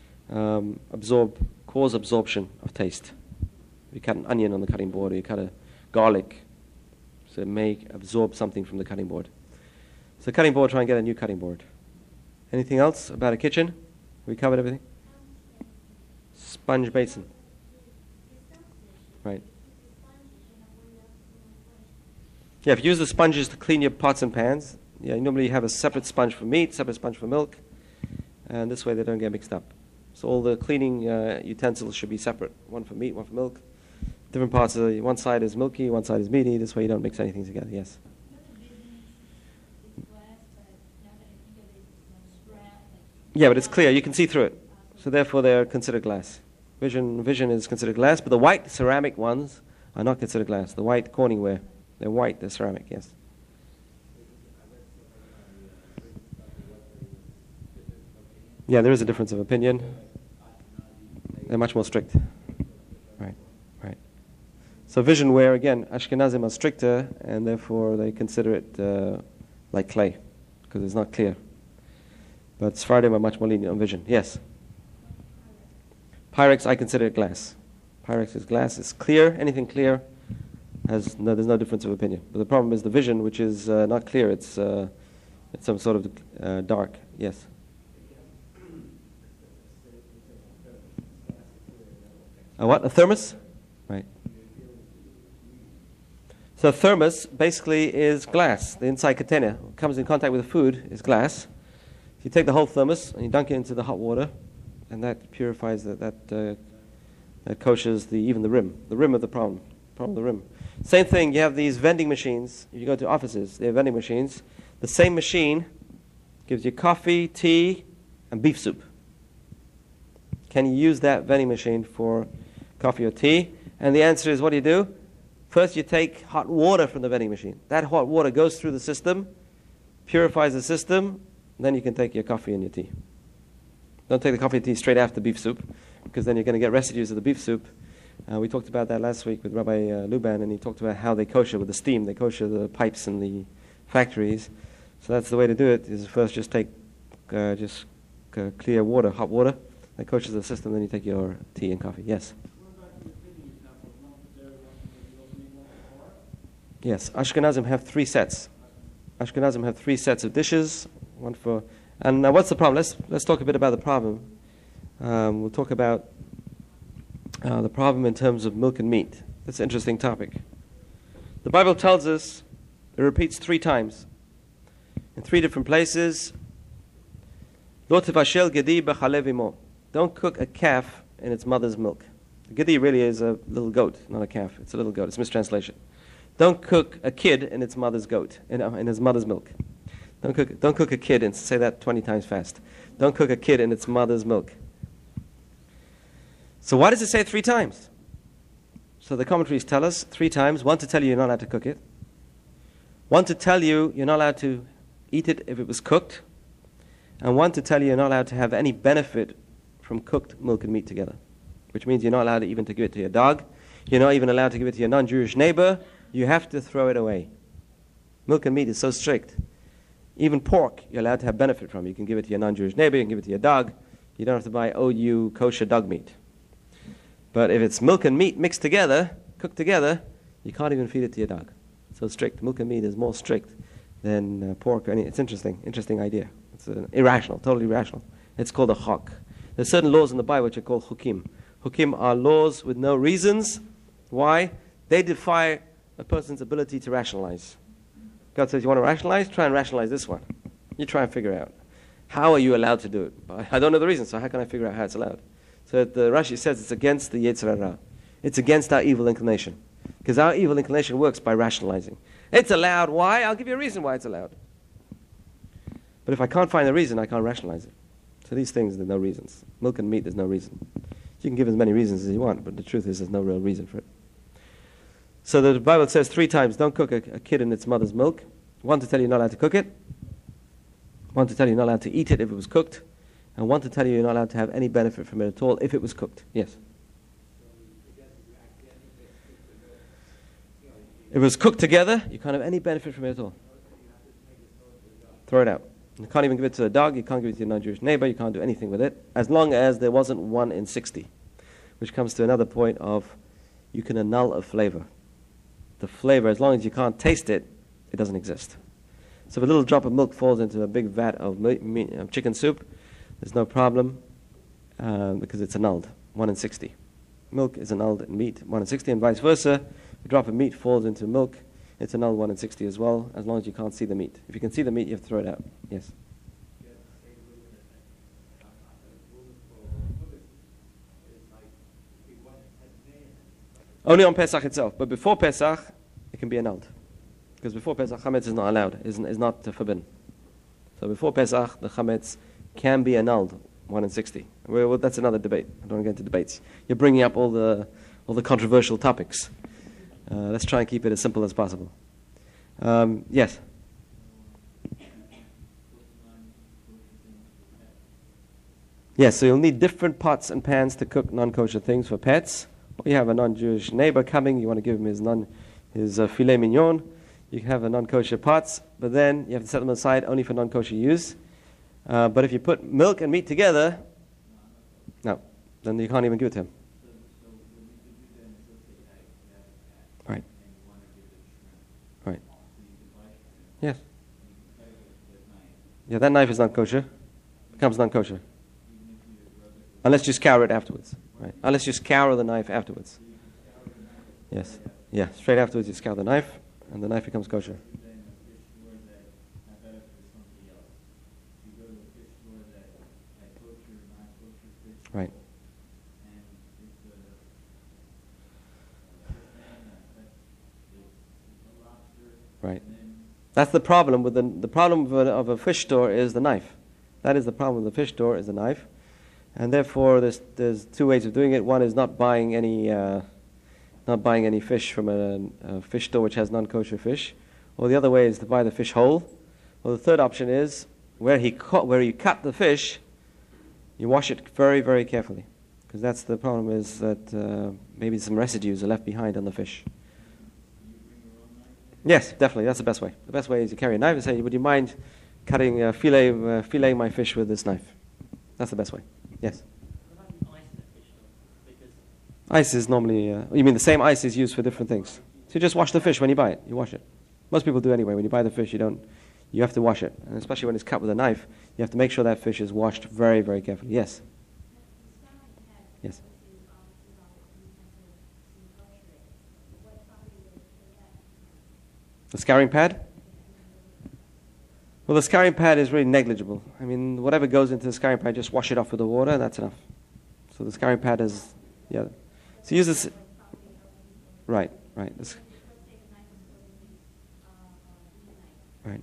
Speaker 1: cause absorption of taste. If you cut an onion on the cutting board, or you cut a garlic, so it may absorb something from the cutting board. So cutting board, try and get a new cutting board. Anything else about a kitchen? Have we covered everything? Sponge basin. Right. Yeah, if you use the sponges to clean your pots and pans, yeah, you normally have a separate sponge for meat, separate sponge for milk, and this way they don't get mixed up. So all the cleaning utensils should be separate, one for meat, one for milk. Different parts of one side is milky, one side is meaty, this way you don't mix anything together, yes. Yeah, but it's clear, you can see through it. So therefore they are considered glass. Vision is considered glass, but the white ceramic ones are not considered glass. The white Corningware, they're white, they're ceramic, yes. Yeah, there is a difference of opinion. They're much more strict. Right, right. So visionware, again, Ashkenazim are stricter, and therefore they consider it like clay, because it's not clear. But Sephardim are much more lenient on vision. Yes? Pyrex, I consider it glass. Pyrex is glass. It's clear. Anything clear, there's no difference of opinion. But the problem is the vision, which is not clear. It's some sort of dark. Yes? A what? A thermos? Right. So a thermos basically is glass. The inside container comes in contact with the food is glass. You take the whole thermos and you dunk it into the hot water, and that purifies that koshers even the rim of the problem of the rim. Same thing, you have these vending machines. If you go to offices, they have vending machines. The same machine gives you coffee, tea, and beef soup. Can you use that vending machine for coffee or tea? And the answer is, what do? First you take hot water from the vending machine. That hot water goes through the system, purifies the system, then you can take your coffee and your tea. Don't take the coffee and tea straight after beef soup, because then you're going to get residues of the beef soup. We talked about that last week with Rabbi Luban, and he talked about how they kosher with the steam. They kosher the pipes in the factories. So that's the way to do it, is first just take clear water, hot water, that kosher the system, then you take your tea and coffee. Yes? Yes, Ashkenazim have 3 sets. Ashkenazim have 3 sets of dishes, one for... And what's the problem? Let's talk a bit about the problem. We'll talk about the problem in terms of milk and meat. That's an interesting topic. The Bible tells us, it repeats 3 times, in 3 different places, Lo tevashel gedi b'chalev imo. Don't cook a calf in its mother's milk. The gedi really is a little goat, not a calf. It's a little goat. It's a mistranslation. Don't cook a kid in its mother's goat, in his mother's milk. Don't cook a kid, and say that 20 times fast. Don't cook a kid in its mother's milk. So why does it say it 3 times? So the commentaries tell us 3 times. 1 to tell you you're not allowed to cook it. 1 to tell you you're not allowed to eat it if it was cooked. And 1 to tell you you're not allowed to have any benefit from cooked milk and meat together. Which means you're not allowed even to give it to your dog. You're not even allowed to give it to your non-Jewish neighbor. You have to throw it away. Milk and meat is so strict. Even pork, you're allowed to have benefit from. You can give it to your non-Jewish neighbor, you can give it to your dog. You don't have to buy OU kosher dog meat. But if it's milk and meat mixed together, cooked together, you can't even feed it to your dog. So strict. Milk and meat is more strict than pork. It's interesting idea. It's irrational, totally irrational. It's called a chok. There's certain laws in the Bible which are called chukim. Chukim are laws with no reasons. Why? They defy a person's ability to rationalize. God says, you want to rationalize? Try and rationalize this one. You try and figure out. How are you allowed to do it? I don't know the reason, so how can I figure out how it's allowed? So the Rashi says it's against the Yetzer Hara. It's against our evil inclination. Because our evil inclination works by rationalizing. It's allowed. Why? I'll give you a reason why it's allowed. But if I can't find a reason, I can't rationalize it. So these things, there's no reasons. Milk and meat, there's no reason. You can give as many reasons as you want, but the truth is there's no real reason for it. So the Bible says 3 times, don't cook a kid in its mother's milk. 1 to tell you you're not allowed to cook it. 1 to tell you you're not allowed to eat it if it was cooked. And 1 to tell you you're not allowed to have any benefit from it at all if it was cooked. Yes? If it was cooked together, you can't have any benefit from it at all. Throw it out. You can't even give it to a dog, you can't give it to your non-Jewish neighbor, you can't do anything with it, as long as there wasn't 1 in 60. Which comes to another point of, you can annul a flavor. The flavor, as long as you can't taste it, it doesn't exist. So if a little drop of milk falls into a big vat of chicken soup, there's no problem, because it's annulled, 1 in 60. Milk is annulled in meat, 1 in 60, and vice versa. A drop of meat falls into milk, it's annulled 1 in 60 as well, as long as you can't see the meat. If you can see the meat, you have to throw it out. Yes? Only on Pesach itself, but before Pesach, it can be annulled. Because before Pesach, chametz is not allowed, is not forbidden. So before Pesach, the chametz can be annulled, 1 in 60. Well, that's another debate. I don't want to get into debates. You're bringing up all the controversial topics. Let's try and keep it as simple as possible. Yes? Yes, so you'll need different pots and pans to cook non-kosher things for pets. Or you have a non-Jewish neighbor coming, you want to give him his filet mignon. You can have a non-kosher pots, but then you have to set them aside only for non-kosher use. But if you put milk and meat together, no, then you can't even give it to him. Right. Right. Yes. Yeah, that knife is not kosher. Becomes non-kosher. Unless you scour it afterwards. Right. Unless you scour the knife afterwards. Yes. Yeah, straight afterwards you scour the knife, and the knife becomes kosher. Right. Right. That's the problem with the problem of a fish store is the knife. That is the problem with the fish store is the knife, and therefore there's 2 ways of doing it. One is not buying any fish from a fish store which has non-kosher fish, or the other way is to buy the fish whole. Or the third option is where you cut the fish, you wash it very, very carefully, because that's the problem is that maybe some residues are left behind on the fish. Yes, definitely. That's the best way. The best way is you carry a knife and say, would you mind cutting filleting my fish with this knife? That's the best way. Yes?
Speaker 2: What about ice in the fish though? Because
Speaker 1: Ice is normally, you mean the same ice is used for different things. So you just wash the fish when you buy it. You wash it. Most people do anyway. When you buy the fish, you have to wash it. And especially when it's cut with a knife, you have to make sure that fish is washed very, very carefully. Yes? Yes. The scouring pad? Well, the scouring pad is really negligible. I mean, whatever goes into the scouring pad, just wash it off with the water, and that's enough. So the scouring pad is, yeah. So use this. Right. This, right.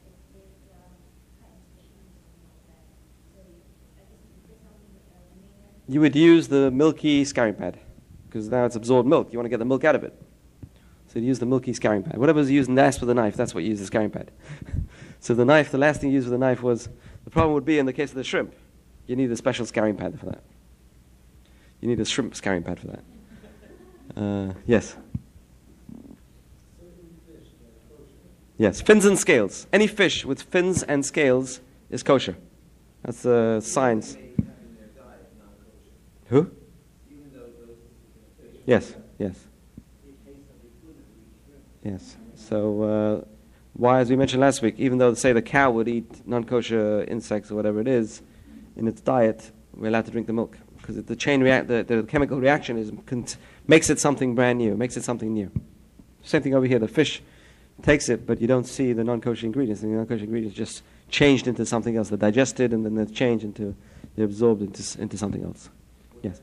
Speaker 1: You would use the milky scouring pad, because now it's absorbed milk. You want to get the milk out of it. So you use the milky scouring pad. Whatever's used last with the knife, that's what you use the scouring pad. So the last thing you used with the knife was, the problem would be in the case of the shrimp, you need a special scouring pad for that. You need a shrimp scouring pad for that. Yes? Yes, fins and scales. Any fish with fins and scales is kosher. That's the science.
Speaker 5: They have in their diet, non-kosher.
Speaker 1: Who?
Speaker 5: Even though those fish
Speaker 1: Yes, yes,
Speaker 5: they taste something good and we shrimp.
Speaker 1: yes. So why, as we mentioned last week, even though say the cow would eat non-kosher insects or whatever it is in its diet, we're allowed to drink the milk because the chain the chemical reaction makes it something brand new, makes it something new. Same thing over here. The fish takes it, but you don't see the non-kosher ingredients. And the non-kosher ingredients just changed into something else. They're digested and then they're changed into, they're absorbed into something else. Yes.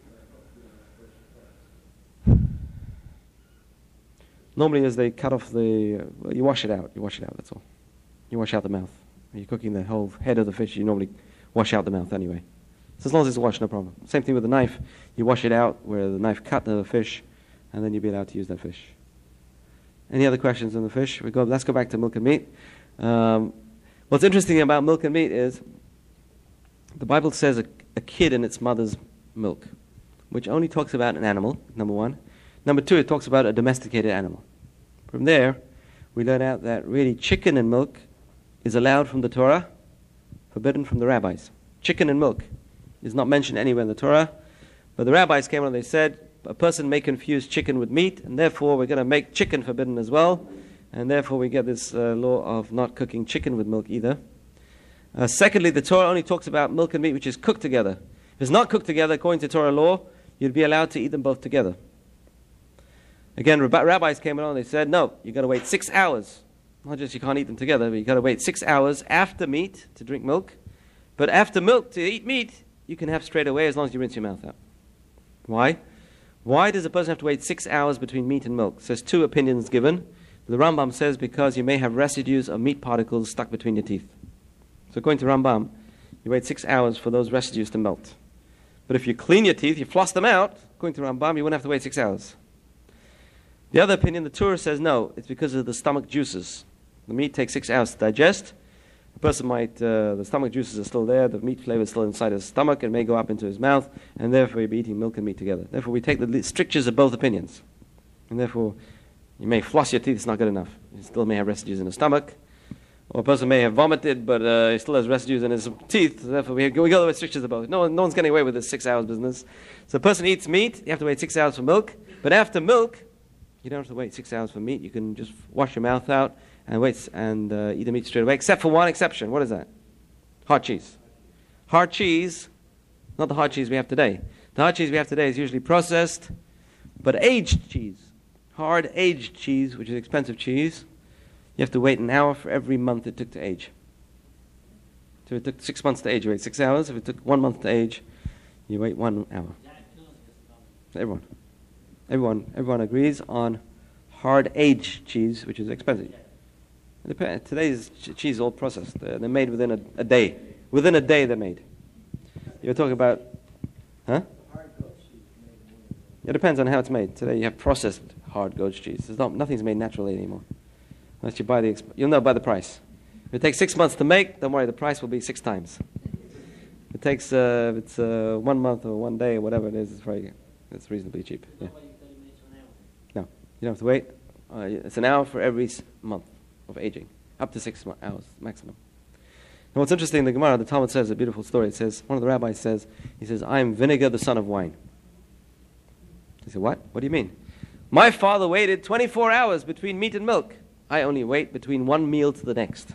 Speaker 1: Normally, as they cut off you wash it out. You wash it out. That's all. You wash out the mouth. When you're cooking the whole head of the fish, you normally wash out the mouth anyway. So as long as it's washed, no problem. Same thing with the knife. You wash it out where the knife cut the fish, and then you'll be allowed to use that fish. Any other questions on the fish? Let's go back to milk and meat. What's interesting about milk and meat is the Bible says a kid in its mother's milk, which only talks about an animal, number one. Number two, it talks about a domesticated animal. From there, we learn out that really chicken and milk is allowed from the Torah, forbidden from the rabbis. Chicken and milk is not mentioned anywhere in the Torah, but the rabbis came on and they said, a person may confuse chicken with meat, and therefore we're going to make chicken forbidden as well, and therefore we get this law of not cooking chicken with milk either. Secondly, the Torah only talks about milk and meat which is cooked together. If it's not cooked together, according to Torah law, you'd be allowed to eat them both together. Again, rabbis came along and they said, no, you've got to wait 6 hours. Not just you can't eat them together, but you've got to wait 6 hours after meat to drink milk. But after milk to eat meat, you can have straight away as long as you rinse your mouth out. Why? Why does a person have to wait 6 hours between meat and milk? So there's two opinions given. The Rambam says because you may have residues of meat particles stuck between your teeth. So according to Rambam, you wait 6 hours for those residues to melt. But if you clean your teeth, you floss them out, according to Rambam, you wouldn't have to wait 6 hours. The other opinion, the Torah says no, it's because of the stomach juices. The meat takes 6 hours to digest. A person might, the stomach juices are still there, the meat flavor is still inside his stomach, and may go up into his mouth, and therefore you'll be eating milk and meat together. Therefore we take the strictures of both opinions. And therefore you may floss your teeth, it's not good enough. You still may have residues in the stomach. Or a person may have vomited, but he still has residues in his teeth, therefore we go with strictures of both. No one's getting away with this 6 hours business. So a person eats meat, you have to wait 6 hours for milk, but after milk, you don't have to wait 6 hours for meat. You can just wash your mouth out and wait and eat the meat straight away, except for one exception. What is that? Hard cheese. Hard cheese, not the hard cheese we have today. The hard cheese we have today is usually processed, but aged cheese. Hard aged cheese, which is expensive cheese, you have to wait an hour for every month it took to age. So if it took 6 months to age, you wait 6 hours. If it took 1 month to age, you wait 1 hour. Everyone agrees on hard aged cheese, which is expensive. Today's cheese is all processed. They're made within a day. Within a day they're made. You're talking about, huh?
Speaker 5: Hard goat cheese made more.
Speaker 1: It depends on how it's made. Today you have processed hard goat cheese. Nothing's made naturally anymore. Unless you buy you'll know by the price. If it takes 6 months to make, don't worry, the price will be 6 times. If it takes, if it's 1 month or 1 day or whatever it is, it's reasonably cheap. Yeah. No, you don't have to wait. It's an hour for every month of aging, up to 6 hours maximum. And what's interesting, the Gemara, the Talmud says a beautiful story. It says, one of the rabbis says, he says, I am vinegar, the son of wine. He said, what? What do you mean? My father waited 24 hours between meat and milk. I only wait between one meal to the next.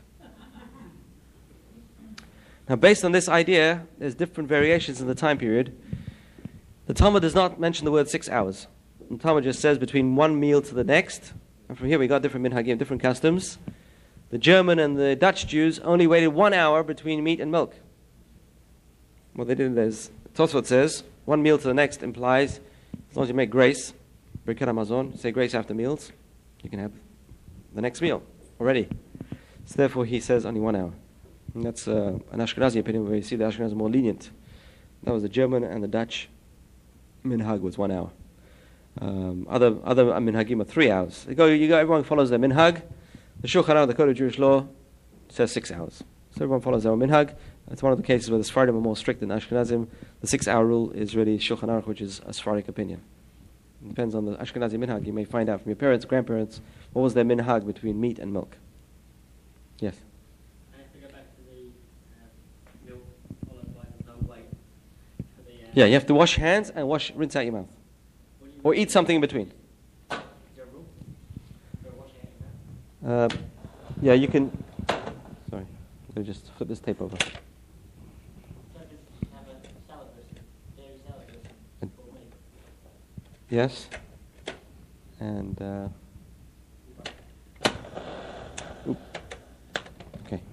Speaker 1: Now, based on this idea, there's different variations in the time period. The Talmud does not mention the word 6 hours. The Talmud just says between one meal to the next. And from here we got different minhagim, different customs. The German and the Dutch Jews only waited 1 hour between meat and milk. What they did is, Tosfot says, one meal to the next implies, as long as you make grace, Birkat Hamazon, say grace after meals, you can have the next meal already. So therefore he says only 1 hour. And that's an Ashkenazi opinion where you see the Ashkenazi more lenient. That was the German and the Dutch minhag was 1 hour. Other minhagim are 3 hours. Everyone follows their minhag. The Shulchan Aruch, the Code of Jewish Law, says 6 hours. So everyone follows their minhag. It's one of the cases where the Sephardim are more strict than Ashkenazim. The 6 hour rule is really Shulchan Aruch, which is a Sephardic opinion. It depends on the Ashkenazi minhag. You may find out from your parents, grandparents, what was their minhag between meat and milk. Yes.
Speaker 2: I have to go back to the milk followed by the no weight. For the,
Speaker 1: Yeah, you have to wash your hands and rinse out your mouth.
Speaker 2: what do you
Speaker 1: Or
Speaker 2: mean?
Speaker 1: eat something in between.
Speaker 2: Is there a rule? For washing out your mouth?
Speaker 1: Yeah, you can. Sorry, let me just flip this tape over.
Speaker 2: So just have a salad dressing, dairy salad dressing for me.
Speaker 1: Yes. And. Oop. Okay.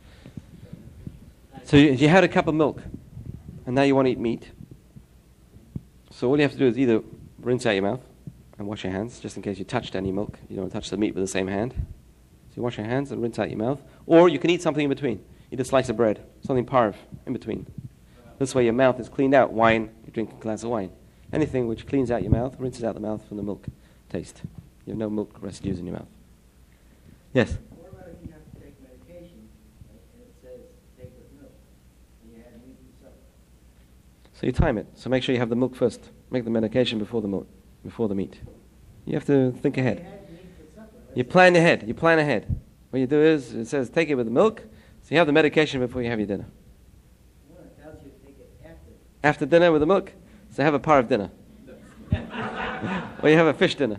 Speaker 1: So you had a cup of milk, and now you want to eat meat. So all you have to do is either rinse out your mouth and wash your hands, just in case you touched any milk. You don't touch the meat with the same hand. So you wash your hands and rinse out your mouth. Or you can eat something in between. Eat a slice of bread, something parv in between. This way your mouth is cleaned out. Wine, you drink a glass of wine. Anything which cleans out your mouth, rinses out the mouth from the milk taste. You have no milk residues in your mouth. Yes?
Speaker 5: What about if you have to take medication and it says take with milk and you had meat and supper?
Speaker 1: So you time it. So make sure you have the milk first. Make the medication before the milk, before the meat. You have to think
Speaker 5: You
Speaker 1: ahead.
Speaker 5: had meat for supper.
Speaker 1: You plan ahead. You plan ahead. What you do is, it says take it with the milk. So you have the medication before you have your dinner.
Speaker 5: No, it tells you to take it after.
Speaker 1: After dinner with the milk, so have a parv dinner. Or you have a fish dinner.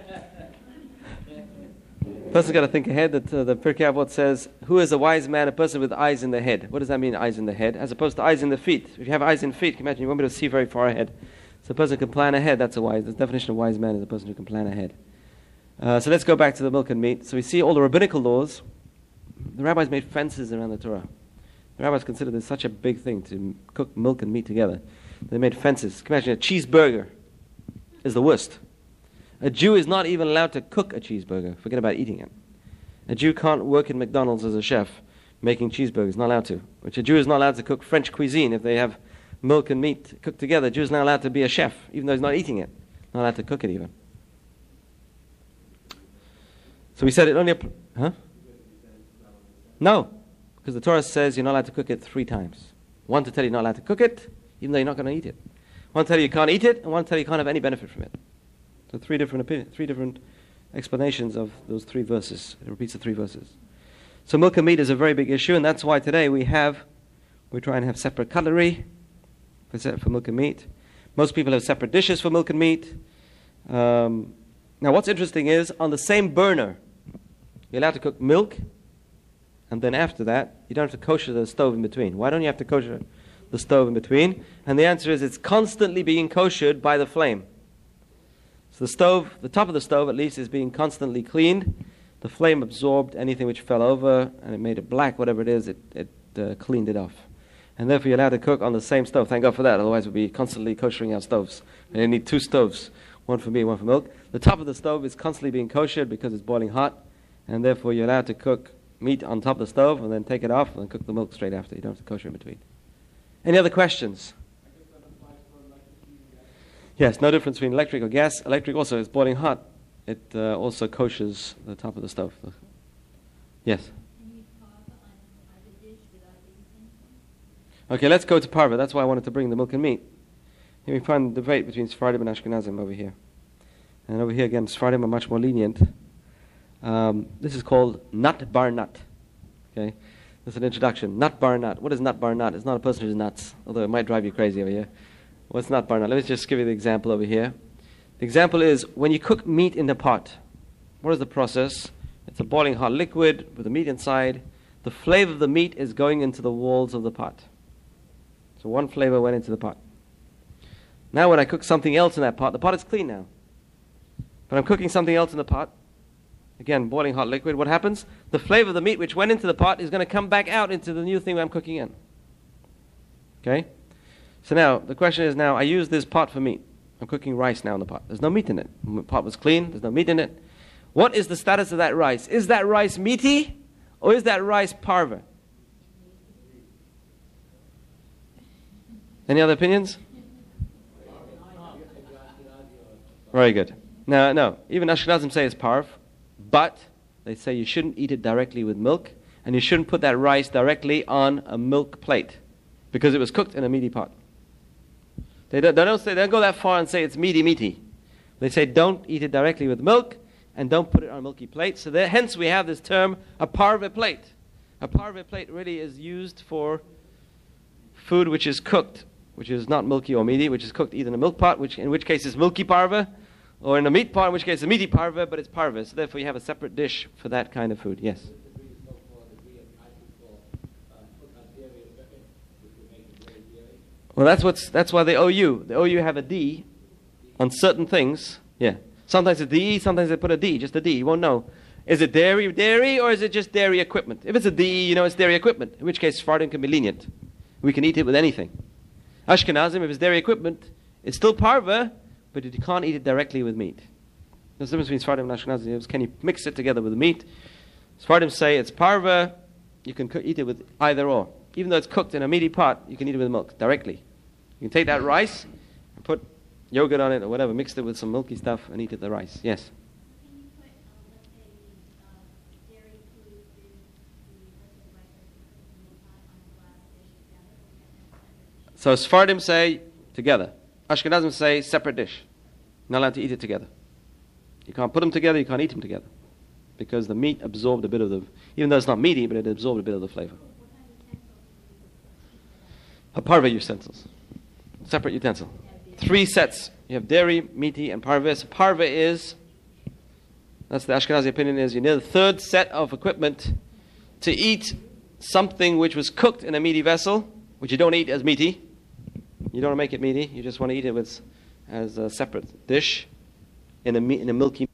Speaker 1: Person's got to think ahead. That the Pirkei Avot says, "Who is a wise man? A person with eyes in the head." What does that mean, eyes in the head? As opposed to eyes in the feet. If you have eyes in feet, can you imagine you won't be able to see very far ahead. So a person can plan ahead. That's a wise. The definition of wise man is a person who can plan ahead. So let's go back to the milk and meat. So we see all the rabbinical laws. The rabbis made fences around the Torah. The rabbis considered this such a big thing to cook milk and meat together. They made fences. Can you imagine a cheeseburger is the worst. A Jew is not even allowed to cook a cheeseburger. Forget about eating it. A Jew can't work in McDonald's as a chef making cheeseburgers. Not allowed to. Which a Jew is not allowed to cook French cuisine if they have milk and meat cooked together. A Jew is not allowed to be a chef, even though he's not eating it. Not allowed to cook it even. So we said it only... Huh? No. Because the Torah says you're not allowed to cook it 3 times. One to tell you you're not allowed to cook it, even though you're not going to eat it. One to tell you you can't eat it, and one to tell you you can't have any benefit from it. So 3 different opinions, 3 different explanations of those 3 verses. It repeats the 3 verses. So milk and meat is a very big issue, and that's why today we try and have separate cutlery for milk and meat. Most people have separate dishes for milk and meat. Now what's interesting is, on the same burner, you're allowed to cook milk, and then after that, you don't have to kosher the stove in between. Why don't you have to kosher the stove in between? And the answer is, it's constantly being koshered by the flame. So the stove, the top of the stove at least, is being constantly cleaned. The flame absorbed anything which fell over, and it made it black, whatever it is, it cleaned it off. And therefore you're allowed to cook on the same stove. Thank God for that, otherwise we'd be constantly koshering our stoves. And you need 2 stoves, one for meat, one for milk. The top of the stove is constantly being koshered because it's boiling hot, and therefore you're allowed to cook meat on top of the stove and then take it off and then cook the milk straight after. You don't have to kosher in between. Any other questions? Yes, no difference between electric or gas. Electric also is boiling hot. It also koshers the top of the stove. Yes?
Speaker 3: Can you parva on either dish without eating?
Speaker 1: Okay, let's go to parva. That's why I wanted to bring the milk and meat. Here we find the debate between Sephardim and Ashkenazim over here. And over here again, Sephardim are much more lenient. This is called nut bar nut. Okay? That's an introduction. Nut bar nut. What is nut bar nut? It's not a person who's nuts, although it might drive you crazy over here. What's nut bar nut? Let me just give you the example over here. The example is when you cook meat in the pot. What is the process? It's a boiling hot liquid with the meat inside. The flavor of the meat is going into the walls of the pot. So one flavor went into the pot. Now when I cook something else in that pot, the pot is clean now. But I'm cooking something else in the pot. Again, boiling hot liquid. What happens? The flavor of the meat which went into the pot is going to come back out into the new thing I'm cooking in. Okay? So now, the question is now, I use this pot for meat. I'm cooking rice now in the pot. There's no meat in it. The pot was clean. There's no meat in it. What is the status of that rice? Is that rice meaty? Or is that rice parva? Any other opinions? Very good. No. Even Ashkenazim say it's parv. But they say you shouldn't eat it directly with milk, and you shouldn't put that rice directly on a milk plate, because it was cooked in a meaty pot. They don't go that far and say it's meaty. They say don't eat it directly with milk, and don't put it on a milky plate. So hence we have this term, a parva plate. A parve plate really is used for food which is cooked, which is not milky or meaty, which is cooked either in a milk pot, in which case is milky parve, or in a meat pot, in which case it's meaty parve, but it's parve. So therefore you have a separate dish for that kind of food. Yes? Well, that's why they owe you. They owe you have a D on certain things. Yeah. Sometimes it's D, sometimes they put a D, just a D. You won't know. Is it dairy, or is it just dairy equipment? If it's a D, you know it's dairy equipment, in which case Sephardim can be lenient. We can eat it with anything. Ashkenazim, if it's dairy equipment, it's still parva, but you can't eat it directly with meat. There's a difference between Sephardim and Ashkenazim. Can you mix it together with the meat? Sephardim say it's parva, you can eat it with either or. Even though it's cooked in a meaty pot, you can eat it with milk directly. You can take that rice and put yogurt on it or whatever, mix it with some milky stuff and eat it the rice. Yes?
Speaker 3: Can you put, let's say, dairy food with the rice in the pot on a glass dish together, or separate dish?
Speaker 1: So Sephardim say together. Ashkenazim say separate dish. Not allowed to eat it together. You can't put them together, you can't eat them together. Because the meat absorbed a bit of the, even though it's not meaty, but it absorbed a bit of the flavor. A parve utensils. Separate utensil. 3 sets. You have dairy, meaty, and parve. So parve is, that's the Ashkenazi opinion, is you need a 3rd set of equipment to eat something which was cooked in a meaty vessel, which you don't eat as meaty. You don't want to make it meaty. You just want to eat it as a separate dish in a milky.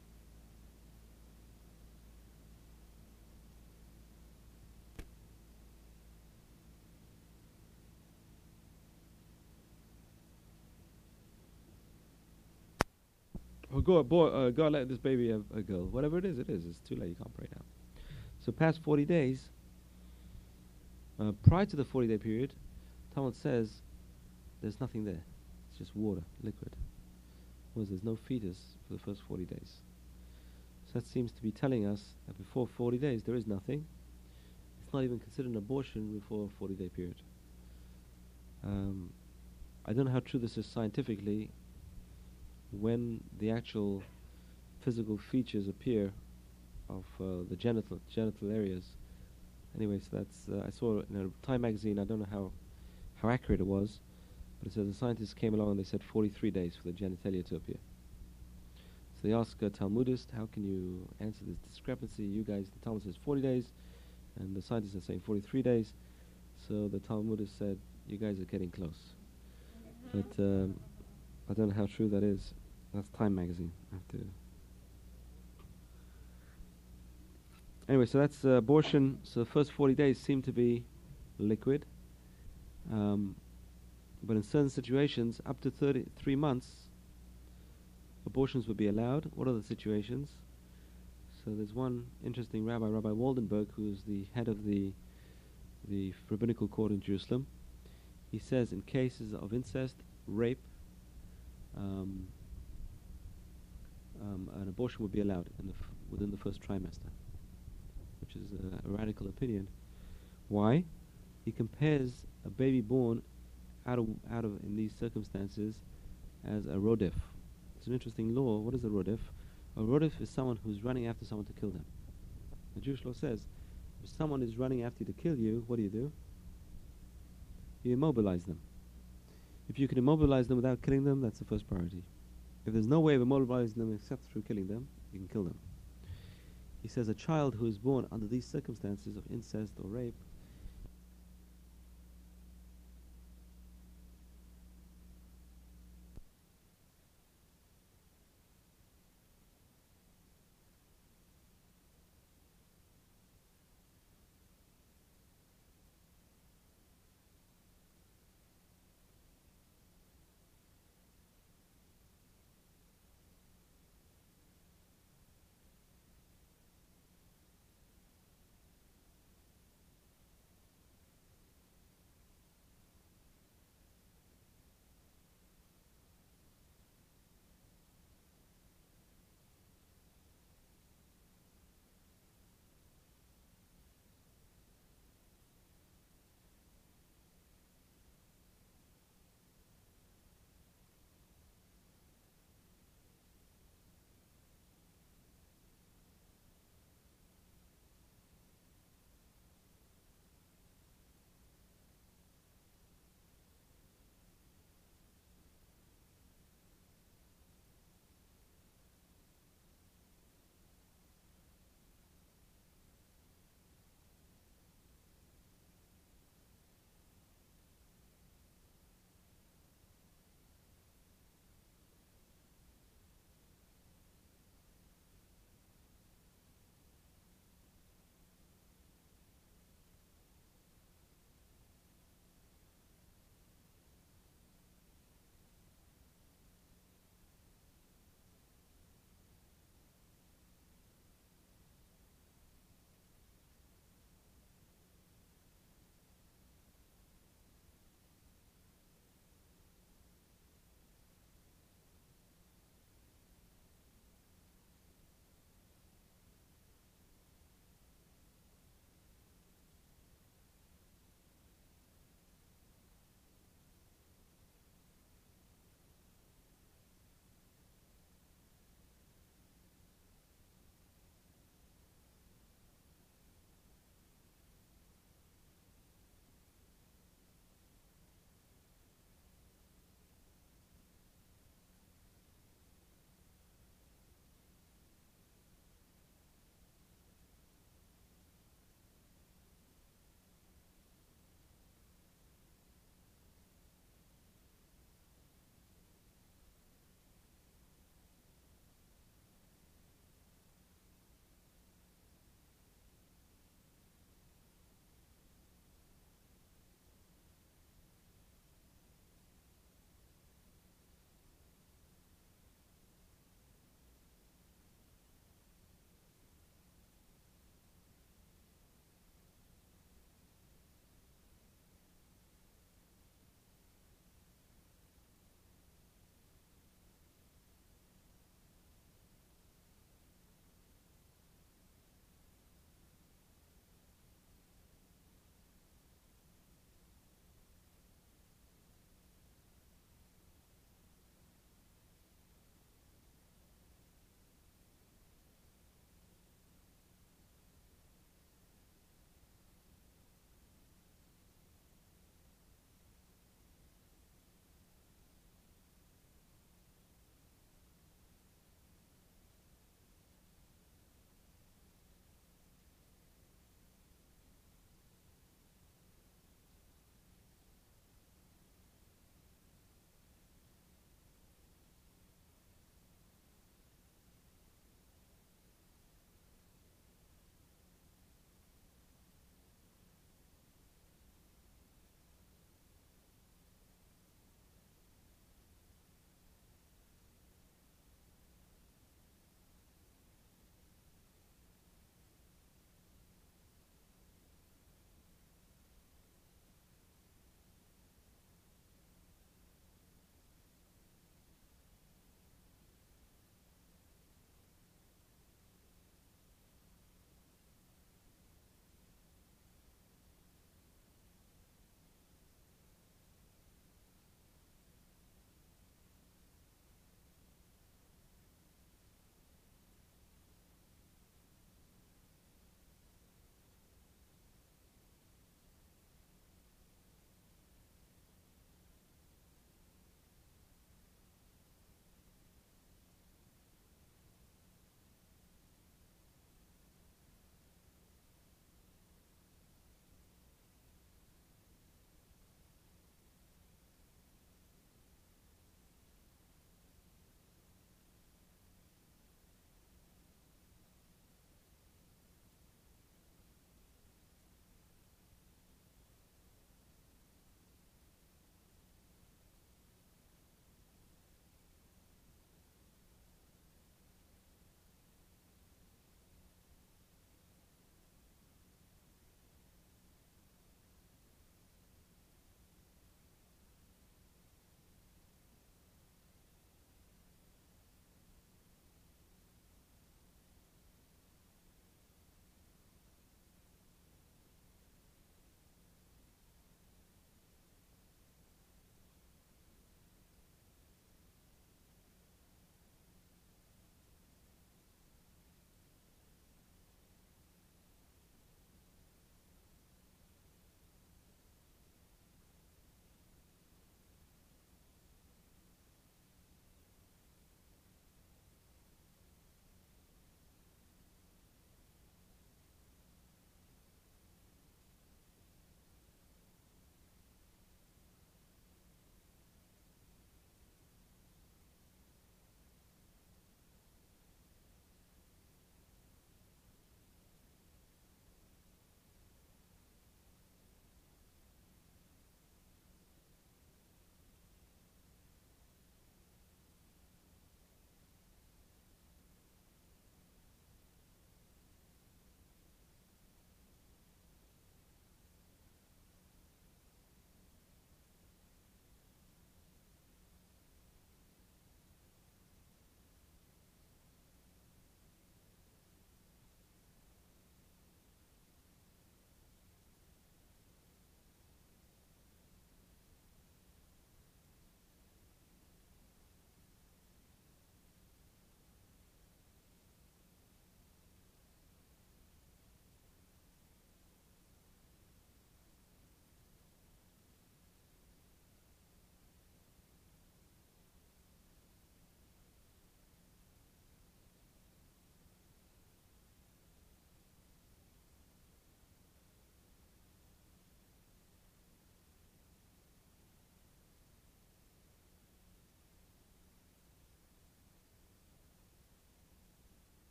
Speaker 1: God let this baby have a girl. Whatever it is, it is. It's too late. You can't pray now. So past 40 days, prior to the 40-day period, Talmud says there's nothing there. It's just water, liquid. There's no fetus for the first 40 days. So that seems to be telling us that before 40 days there is nothing. It's not even considered an abortion before a 40-day period. I don't know how true this is scientifically. When the actual physical features appear of the genital areas. Anyway, so that's I saw in a Time magazine. I don't know how accurate it was, but it says the scientists came along and they said 43 days for the genitalia to appear. So they ask a Talmudist, how can you answer this discrepancy? You guys, the Talmud says 40 days, and the scientists are saying 43 days. So the Talmudist said, you guys are getting close. But I don't know how true that is. That's Time magazine. I have to. Anyway, so that's abortion. So the first 40 days seem to be liquid. But in certain situations, up to 33 months, abortions would be allowed. What are the situations? So there's one interesting rabbi, Rabbi Waldenberg, who's the head of the rabbinical court in Jerusalem. He says in cases of incest, rape, an abortion would be allowed within the first trimester, which is a radical opinion. Why? He compares a baby born out of in these circumstances as a rodef. It's an interesting law. What is a rodef? A rodef is someone who's running after someone to kill them. The Jewish law says, if someone is running after you to kill you, what do? You immobilize them. If you can immobilize them without killing them, that's the first priority. If there's no way of immobilizing them except through killing them, you can kill them. He says a child who is born under these circumstances of incest or rape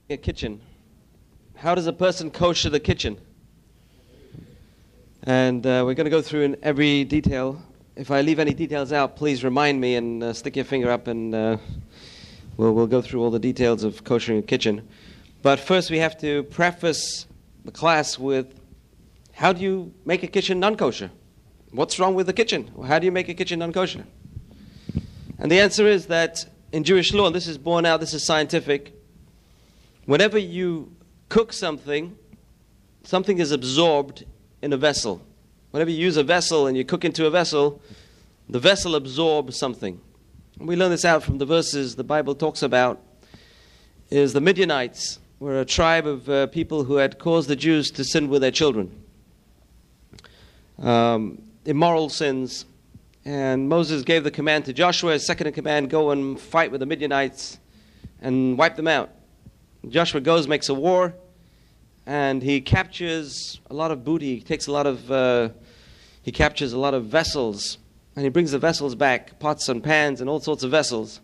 Speaker 1: A kitchen. How does a person kosher the kitchen? And we're going to go through in every detail. If I leave any details out, please remind me and stick your finger up, and we'll go through all the details of koshering a kitchen. But first we have to preface the class with, how do you make a kitchen non-kosher? What's wrong with the kitchen? How do you make a kitchen non-kosher? And the answer is that in Jewish law, and this is borne out, this is scientific, whenever you cook something, something is absorbed in a vessel. Whenever you use a vessel and you cook into a vessel, the vessel absorbs something. And we learn this out from the verses the Bible talks about, is the Midianites were a tribe of people who had caused the Jews to sin with their children. Immoral sins. And Moses gave the command to Joshua, his second in command, go and fight with the Midianites and wipe them out. Joshua goes, makes a war, and he captures a lot of booty. He takes he captures a lot of vessels, and he brings the vessels back, pots and pans and all sorts of vessels.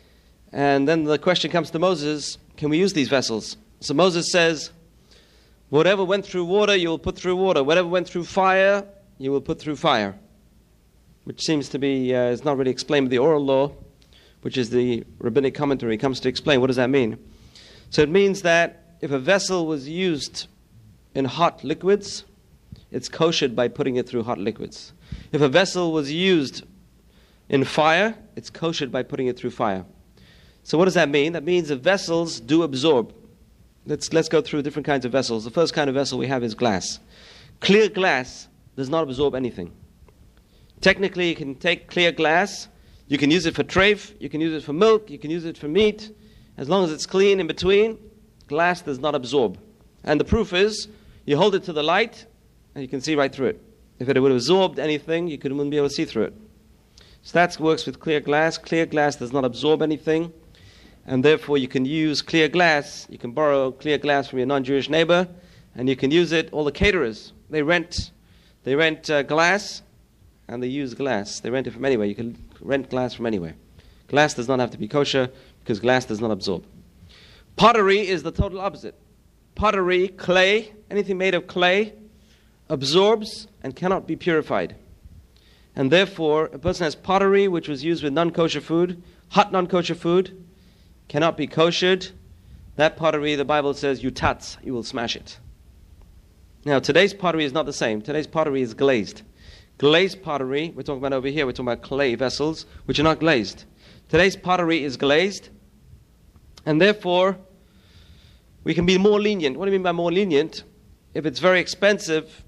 Speaker 1: And then the question comes to Moses, can we use these vessels? So Moses says, whatever went through water, you will put through water. Whatever went through fire, you will put through fire. Which seems to be, is not really explained with the oral law, which is the rabbinic commentary, comes to explain what does that mean. So it means that if a vessel was used in hot liquids, it's koshered by putting it through hot liquids. If a vessel was used in fire, it's koshered by putting it through fire. So what does that mean? That means the vessels do absorb. Let's go through different kinds of vessels. The first kind of vessel we have is glass. Clear glass does not absorb anything. Technically, you can take clear glass, you can use it for treif, you can use it for milk, you can use it for meat. As long as it's clean in between, glass does not absorb. And the proof is, you hold it to the light, and you can see right through it. If it would have absorbed anything, you wouldn't be able to see through it. So that works with clear glass. Clear glass does not absorb anything, and therefore you can use clear glass. You can borrow clear glass from your non-Jewish neighbor, and you can use it. All the caterers, they rent glass, and they use glass. They rent it from anywhere. You can rent glass from anywhere. Glass does not have to be kosher because glass does not absorb. Pottery is the total opposite. Pottery, clay, anything made of clay, absorbs and cannot be purified. And therefore, a person has pottery which was used with non-kosher food, hot non-kosher food, cannot be koshered. That pottery, the Bible says, you tats, you will smash it. Now, today's pottery is not the same. Today's pottery is glazed. Glazed pottery, we're talking about over here, we're talking about clay vessels, which are not glazed. Today's pottery is glazed, and therefore, we can be more lenient. What do you mean by more lenient? If it's very expensive,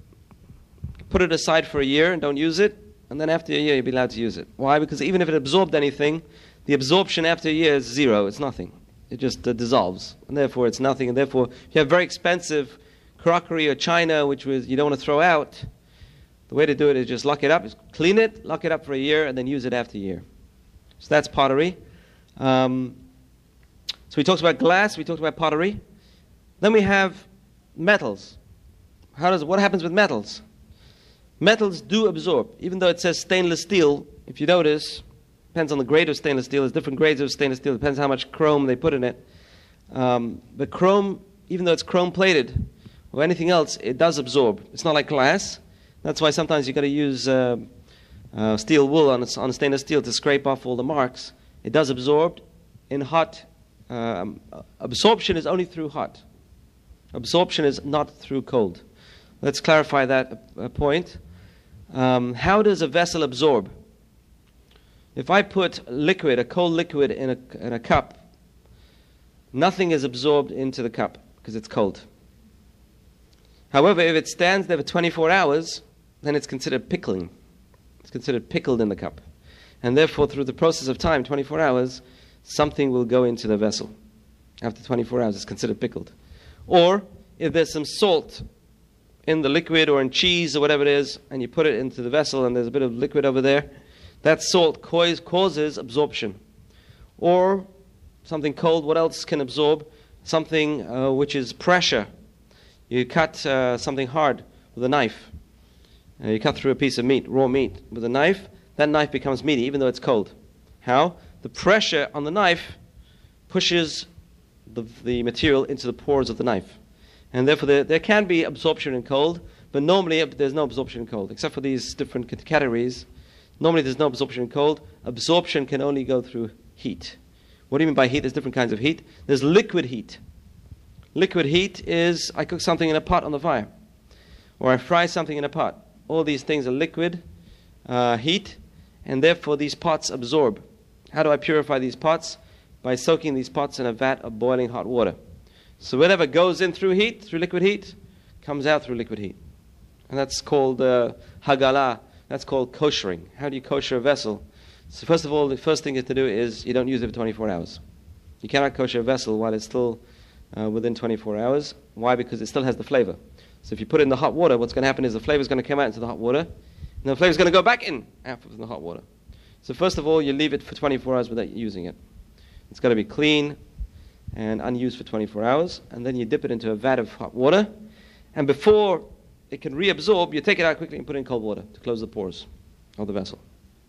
Speaker 1: put it aside for a year and don't use it, and then after a year you'll be allowed to use it. Why? Because even if it absorbed anything, the absorption after a year is zero. It's nothing. It just dissolves, and therefore it's nothing. And therefore, if you have very expensive crockery or china, which you don't want to throw out, the way to do it is just lock it up, clean it, lock it up for a year, and then use it after a year. So that's pottery. So we talked about glass, we talked about pottery. Then we have metals. What happens with metals? Metals do absorb. Even though it says stainless steel, if you notice, depends on the grade of stainless steel. There's different grades of stainless steel. Depends how much chrome they put in it. But chrome, even though it's chrome plated or anything else, it does absorb. It's not like glass. That's why sometimes you've got to use steel wool on stainless steel to scrape off all the marks. It does absorb in hot. Absorption is only through hot. Absorption is not through cold. Let's clarify that point. How does a vessel absorb? If I put liquid, a cold liquid in a cup, nothing is absorbed into the cup because it's cold. However, if it stands there for 24 hours, then it's considered pickling. It's considered pickled in the cup. And therefore, through the process of time, 24 hours, something will go into the vessel. After 24 hours, it's considered pickled. Or, if there's some salt in the liquid or in cheese or whatever it is, and you put it into the vessel and there's a bit of liquid over there, that salt causes absorption. Or, something cold, what else can absorb? Something which is pressure. You cut something hard with a knife. You cut through a piece of meat, raw meat, with a knife. That knife becomes meaty, even though it's cold. How? The pressure on the knife pushes the material into the pores of the knife. And therefore there can be absorption in cold, but normally there's no absorption in cold, except for these different categories. Normally there's no absorption in cold. Absorption can only go through heat. What do you mean by heat? There's different kinds of heat. There's liquid heat. Liquid heat is I cook something in a pot on the fire, or I fry something in a pot. All these things are liquid heat, and therefore these pots absorb. How do I purify these pots? By soaking these pots in a vat of boiling hot water. So whatever goes in through heat, through liquid heat, comes out through liquid heat. And that's called hagalah. That's called koshering. How do you kosher a vessel? So first of all, the first thing you have to do is you don't use it for 24 hours. You cannot kosher a vessel while it's still within 24 hours. Why? Because it still has the flavor. So if you put it in the hot water, what's going to happen is the flavor is going to come out into the hot water, and the flavor is going to go back in after the hot water. So first of all, you leave it for 24 hours without using it. It's got to be clean and unused for 24 hours, and then you dip it into a vat of hot water, and before it can reabsorb, you take it out quickly and put it in cold water to close the pores of the vessel.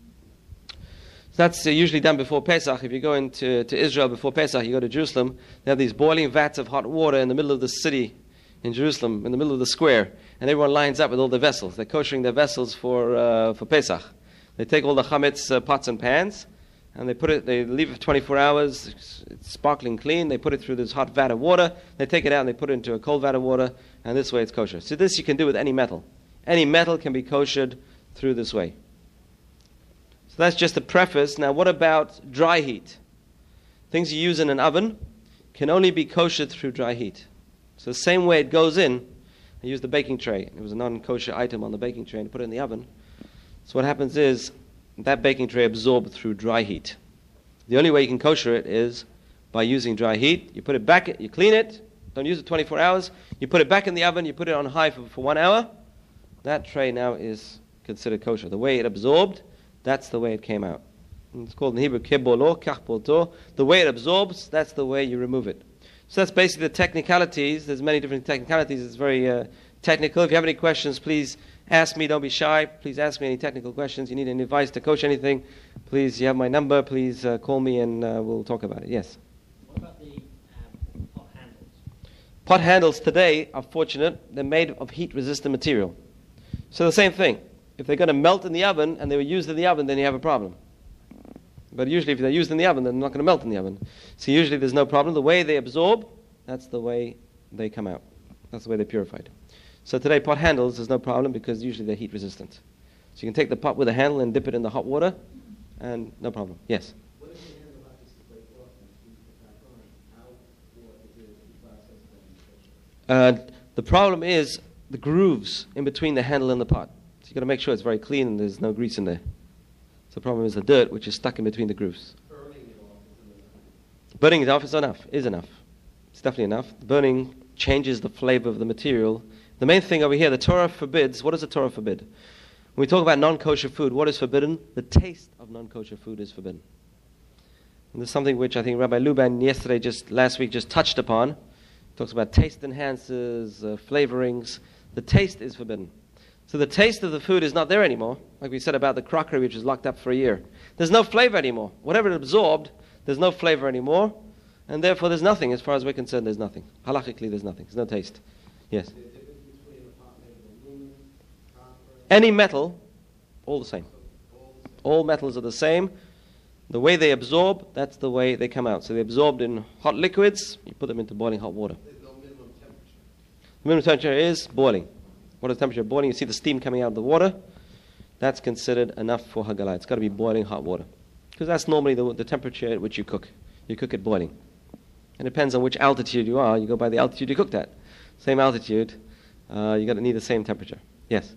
Speaker 1: So that's usually done before Pesach. If you go to Israel before Pesach, you go to Jerusalem, they have these boiling vats of hot water in the middle of the city in Jerusalem, in the middle of the square, and everyone lines up with all their vessels. They're koshering their vessels for Pesach. They take all the chametz pots and pans, and they leave it for 24 hours. It's sparkling clean. They put it through this hot vat of water. They take it out and they put it into a cold vat of water, and this way it's kosher. So this you can do with any metal. Any metal can be koshered through this way. So that's just a preface. Now what about dry heat? Things you use in an oven can only be koshered through dry heat. So the same way it goes in, I used the baking tray. It was a non-kosher item on the baking tray and put it in the oven. So what happens is that baking tray absorbed through dry heat. The only way you can kosher it is by using dry heat. You put it back, you clean it, don't use it 24 hours, you put it back in the oven, you put it on high for 1 hour. That tray now is considered kosher. The way it absorbed, that's the way it came out. And it's called in Hebrew kebolo, kachbolto. The way it absorbs, that's the way you remove it. So that's basically the technicalities. There's many different technicalities. It's very technical. If you have any questions, please ask me. Don't be shy. Please ask me any technical questions. You need any advice to coach anything, please, you have my number. Please call me and we'll talk about it. Yes?
Speaker 2: What about the pot handles?
Speaker 1: Pot handles today are fortunate. They're made of heat-resistant material. So the same thing. If they're going to melt in the oven and they were used in the oven, then you have a problem. But usually if they're used in the oven, they're not going to melt in the oven. So usually there's no problem. The way they absorb, that's the way they come out. That's the way they're purified. So today pot handles, there's no problem because usually they're heat resistant. So you can take the pot with a handle and dip it in the hot water and no problem. Yes?
Speaker 5: What if the handle happens to break off and heat it back on? How or is it the process then?
Speaker 1: The problem is the grooves in between the handle and the pot. So you've got to make sure it's very clean and there's no grease in there. So the problem is the dirt which is stuck in between the grooves.
Speaker 4: Burning it off isn't enough.
Speaker 1: Burning it off is enough. It's definitely enough. Burning changes the flavor of the material. The main thing over here, the Torah forbids. What does the Torah forbid? When we talk about non-kosher food, what is forbidden? The taste of non-kosher food is forbidden. And this is something which I think Rabbi Luban last week just touched upon. He talks about taste enhancers, flavorings. The taste is forbidden. So the taste of the food is not there anymore. Like we said about the crockery which is locked up for a year. There's no flavor anymore. Whatever it absorbed, there's no flavor anymore. And therefore there's nothing. As far as we're concerned, there's nothing. Halachically, there's nothing. There's no taste. Yes?
Speaker 4: The difference between a pot made of aluminum, copper,
Speaker 1: Any metal, all the same.
Speaker 4: all the same.
Speaker 1: All metals are the same. The way they absorb, that's the way they come out. So they absorbed in hot liquids, you put them into boiling hot water.
Speaker 4: There's no minimum temperature.
Speaker 1: The minimum temperature is boiling. What is the temperature of boiling? You see the steam coming out of the water. That's considered enough for hagalah. It's got to be boiling hot water. Because that's normally the temperature at which you cook. You cook it boiling. And it depends on which altitude you are. You go by the altitude you cooked at. Same altitude, you got to need the same temperature. Yes?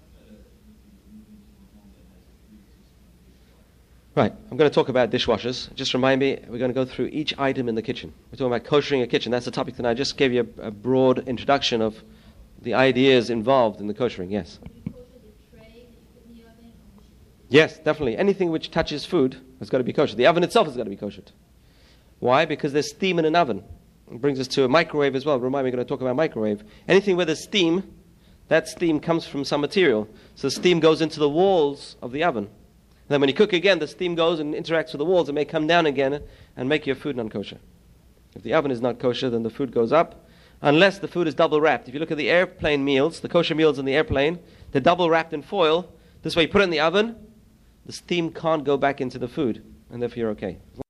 Speaker 1: Right, I'm going to talk about dishwashers. Just remind me, we're going to go through each item in the kitchen. We're talking about koshering a kitchen. That's the topic tonight. I just gave you a broad introduction of the ideas involved in the koshering. Yes?
Speaker 3: You kosher the tray that you put in the oven, or
Speaker 1: Yes, definitely. Anything which touches food has got to be kosher. The oven itself has got to be koshered. Why? Because there's steam in an oven. It brings us to a microwave as well. Remind me, we're going to talk about microwave. Anything where there's steam, that steam comes from some material. So steam goes into the walls of the oven. Then when you cook again, the steam goes and interacts with the walls. It may come down again and make your food non-kosher. If the oven is not kosher, then the food goes up, unless the food is double wrapped. If you look at the airplane meals, the kosher meals in the airplane, they're double wrapped in foil. This way you put it in the oven, the steam can't go back into the food, and therefore you're okay.